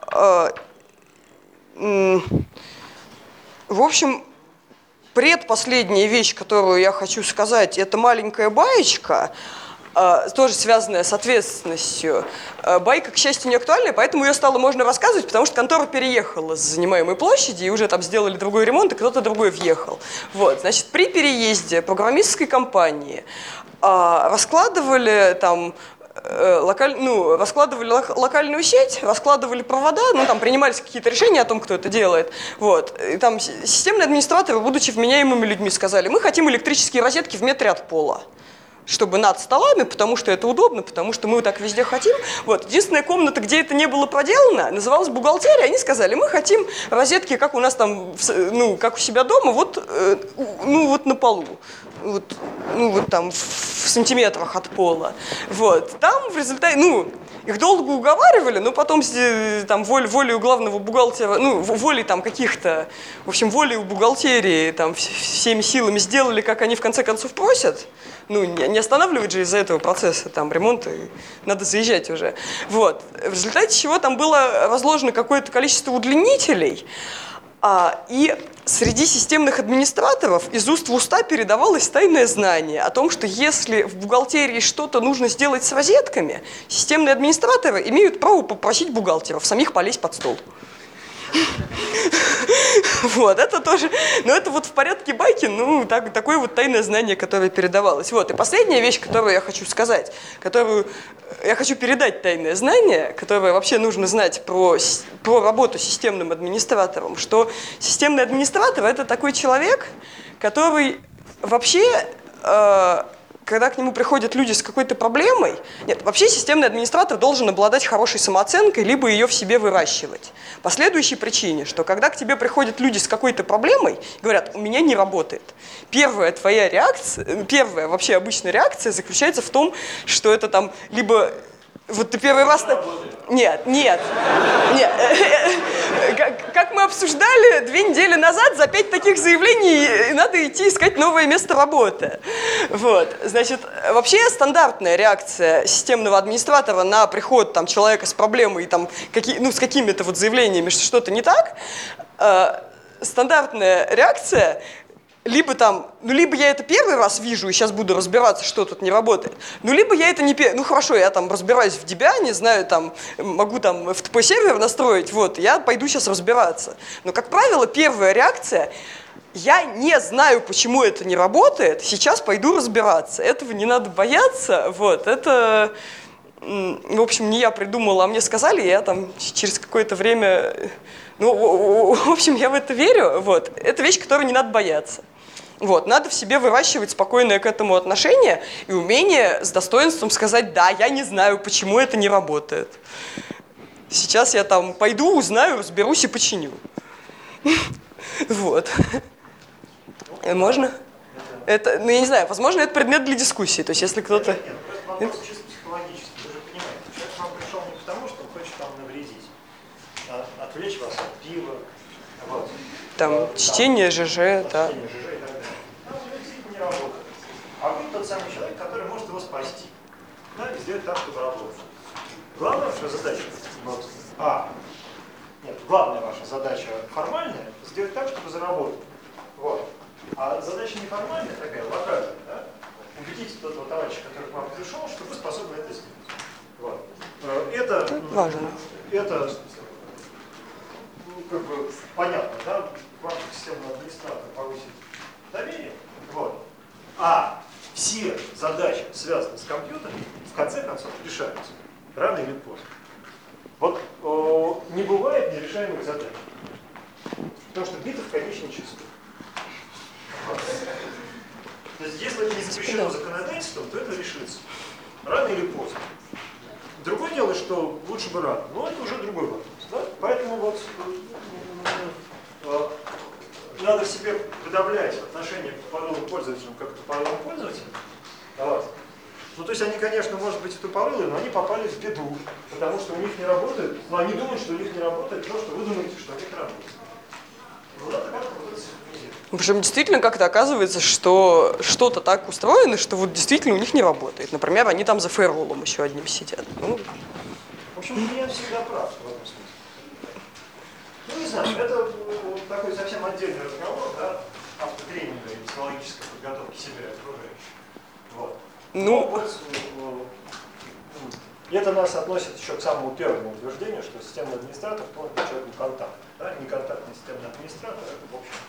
В общем, предпоследняя вещь, которую я хочу сказать, это маленькая баечка, э, тоже связанная с ответственностью. Э, байка, к счастью, не актуальная, поэтому ее стало можно рассказывать, потому что контора переехала с занимаемой площади, и уже там сделали другой ремонт, и кто-то другой въехал. Вот, значит, при переезде программистской компании э, раскладывали там... Локаль, ну, раскладывали локальную сеть, раскладывали провода, ну, там принимались какие-то решения о том, кто это делает. Вот. И там системные администраторы, будучи вменяемыми людьми, сказали, мы хотим электрические розетки в метре от пола, чтобы над столами, потому что это удобно, потому что мы так везде хотим. Вот. Единственная комната, где это не было проделано, называлась бухгалтерия. Они сказали, мы хотим розетки, как у нас там, ну, как у себя дома, вот, ну, вот на полу. Вот, ну, вот там в, в сантиметрах от пола. Вот. Там в результате, ну, их долго уговаривали, но потом там воль, волей у главного бухгалтера, ну, волей там каких-то, в общем, волей у бухгалтерии там всеми силами сделали, как они в конце концов просят. Ну, не останавливать же из-за этого процесса там ремонта, надо заезжать уже. Вот. В результате чего там было разложено какое-то количество удлинителей, а, и среди системных администраторов из уст в уста передавалось тайное знание о том, что если в бухгалтерии что-то нужно сделать с розетками, системные администраторы имеют право попросить бухгалтеров самих полезть под стол. Вот, это тоже, но это вот в порядке байки, ну, так, такое вот тайное знание, которое передавалось. Вот, и последняя вещь, которую я хочу сказать, которую я хочу передать тайное знание, которое вообще нужно знать про, про работу с системным администратором, что системный администратор – это такой человек, который вообще… Э, когда к нему приходят люди с какой-то проблемой, нет, вообще системный администратор должен обладать хорошей самооценкой, либо ее в себе выращивать. По следующей причине, что когда к тебе приходят люди с какой-то проблемой, говорят, у меня не работает. Первая твоя реакция, первая вообще обычная реакция заключается в том, что это там либо… Вот ты первый раз… Нет, нет, нет. Как, как мы обсуждали две недели назад, за пять таких заявлений надо идти искать новое место работы. Вот, значит, вообще стандартная реакция системного администратора на приход там, человека с проблемой, там, какие, ну, с какими-то вот заявлениями, что что-то не так, э, стандартная реакция… Либо там, ну либо я это первый раз вижу и сейчас буду разбираться, что тут не работает, ну либо я это не первый, ну хорошо, я там разбираюсь в Debian, знаю там, могу там эф ти пи-сервер настроить, вот, я пойду сейчас разбираться. Но, как правило, первая реакция, я не знаю, почему это не работает, сейчас пойду разбираться. Этого не надо бояться, вот, это, в общем, не я придумала, а мне сказали, я там через какое-то время, ну, в общем, я в это верю, вот, это вещь, которой не надо бояться. Вот, надо в себе выращивать спокойное к этому отношение и умение с достоинством сказать, да, я не знаю, почему это не работает. Сейчас я там пойду, узнаю, разберусь и починю. Вот. Можно? Это, ну, я не знаю, возможно, это предмет для дискуссии. То есть, если кто-то… Нет, просто вопрос чисто психологический. Вы же понимаете, человек к вам пришел не потому, что он хочет вам навредить, а отвлечь вас от пива, вот. Там чтение ЖЖ, да. Чтение ЖЖ и так далее. Там у него действительно не работает. А вы тот самый человек, который может его спасти. Да, и сделать так, чтобы работало. Главная ваша задача, вот, а, нет, главная ваша задача формальная, сделать так, чтобы заработать. Вот. А задача неформальная, такая, локальная, да? Убедить этого товарища, который к вам пришел, что вы способны это сделать. Вот. Это важно. Это, ну, как бы, понятно, да? Вам системный администратор повысит доверие. Вот. А все задачи, связанные с компьютером, в конце концов решаются. Рано или поздно. Вот о, не бывает нерешаемых задач. Потому что битва в конечном числе. То есть, если это не запрещено законодательством, то это решится. Рано или поздно. Другое дело, что лучше бы рано, но это уже другой вопрос. Да? Поэтому вот э, надо в себе подавлять отношение к тупорылым пользователям как к тупорылым пользователям. Вот. Ну, то есть они, конечно, может быть и тупорылые, но они попали в беду, потому что у них не работает, но они думают, что у них не работает то, что вы думаете, что у них работает. Ну, надо как-то вот это синхронизировать. Причем действительно как-то оказывается, что что-то так устроено, что вот действительно у них не работает. Например, они там за фаерволом еще одним сидят. Ну, в общем, я всегда прав в этом смысле. Ну, не знаю, это вот такой совсем отдельный разговор, да, автотренинга и психологической подготовки себя и окружающих. Вот. Ну, ну вот, это нас относит еще к самому первому утверждению, что системный администратор – это человек неконтактный. Да? Неконтактный системный администратор – это, в общем,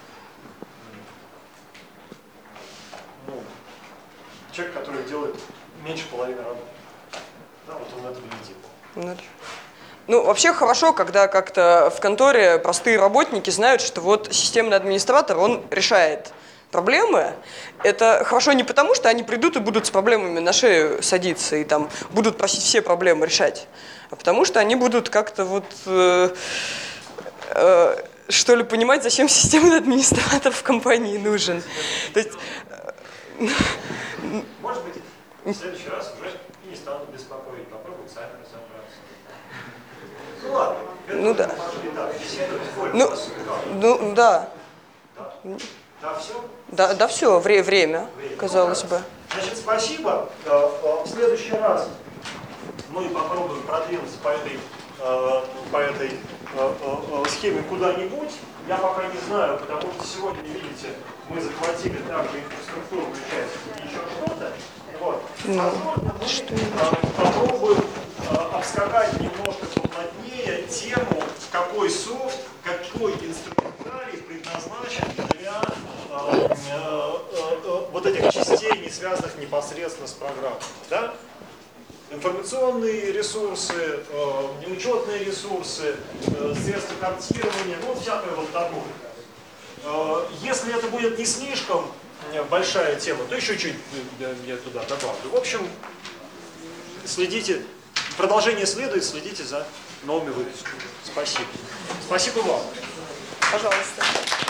ну, человек, который делает меньше половины работы. Да, вот он этого не делал. Ну, вообще хорошо, когда как-то в конторе простые работники знают, что вот системный администратор, он решает проблемы. Это хорошо не потому, что они придут и будут с проблемами на шею садиться и там будут просить все проблемы решать, а потому что они будут как-то вот э, э, что ли понимать, зачем системный администратор в компании нужен. То есть, э, может быть, в следующий раз уже не станут беспокоить, попробуют сами разобраться. Ну ладно, ну да. Так, беседовать, ну, ну да. Да, да все. Да, да все, вре время, время, казалось бы. Значит, спасибо. В следующий раз мы попробуем продвинуться по этой, по этой схеме куда-нибудь. Я пока не знаю, потому что сегодня, видите, мы захватили также инфраструктурную часть и еще что-то. Вот. Ну, Возможно, мы что попробуем обскакать немножко поплотнее тему, какой софт, какой инструментарий предназначен для э, э, э, вот этих частей, не связанных непосредственно с программой. Да? Информационные ресурсы, э, неучетные ресурсы, э, средства картирования, ну, всякое вот такое. Э, если это будет не слишком большая тема, то еще чуть я туда добавлю. В общем, следите, продолжение следует, следите за новыми выпусками. Спасибо. Спасибо вам. Пожалуйста.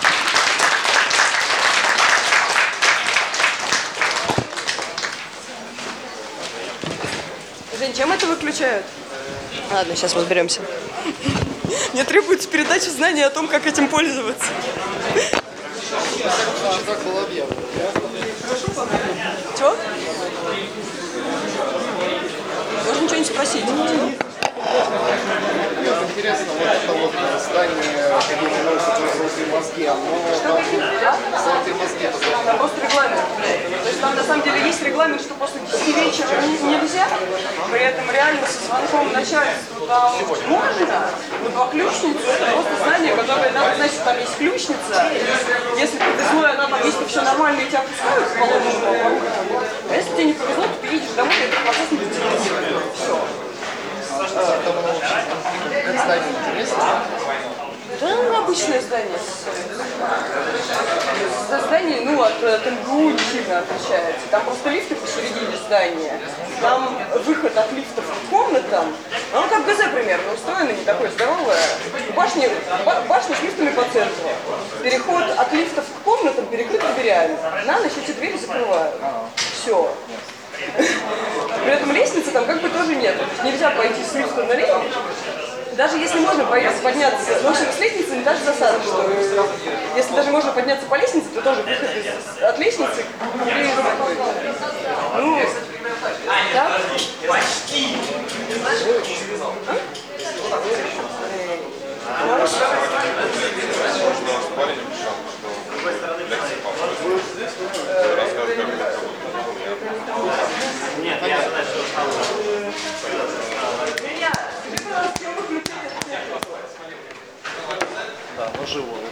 Жень, чем это выключают? Ладно, сейчас разберемся. Мне требуется передача знаний о том, как этим пользоваться. Чего? Можно что-нибудь спросить? Интересно, вот это вот здание Академии наук, которое «Золотые мозги», оно там... «Золотые мозги» это Там просто регламент. То есть там на самом деле есть регламент, что после десяти вечера нельзя, при этом реально со звонком начальству там можно, но по ключницу это просто здание, которое надо знать, что там есть ключница. Если повезло, она там, если все нормально, и тебя пускают в положенную. А если тебе не повезло, то ты едешь домой, и этот процесс не детализирует. Все. как здание интересно? Да, обычное здание. Здание, ну, от, от эн гэ у не сильно отличается. Там просто лифты посередине здания. Там выход от лифтов к комнатам. Он как гэ зэ примерно устроено, не такое здоровое. Башни, башня с лифтами по центру. Переход от лифтов к комнатам перекрыт дверями. На ночь эти двери закрывают. Все. При этом лестницы там как бы тоже нет. То есть нельзя пойти с лифта на лестницу. Даже если можно подняться, ну, в общем, с лестницы не даже засада, что если даже можно подняться по лестнице, то тоже выход из, от лестницы или такой. Ну, так. Почти. Нет, я знаю, что Меня, тебе, пожалуйста, выключить. Да, но живой.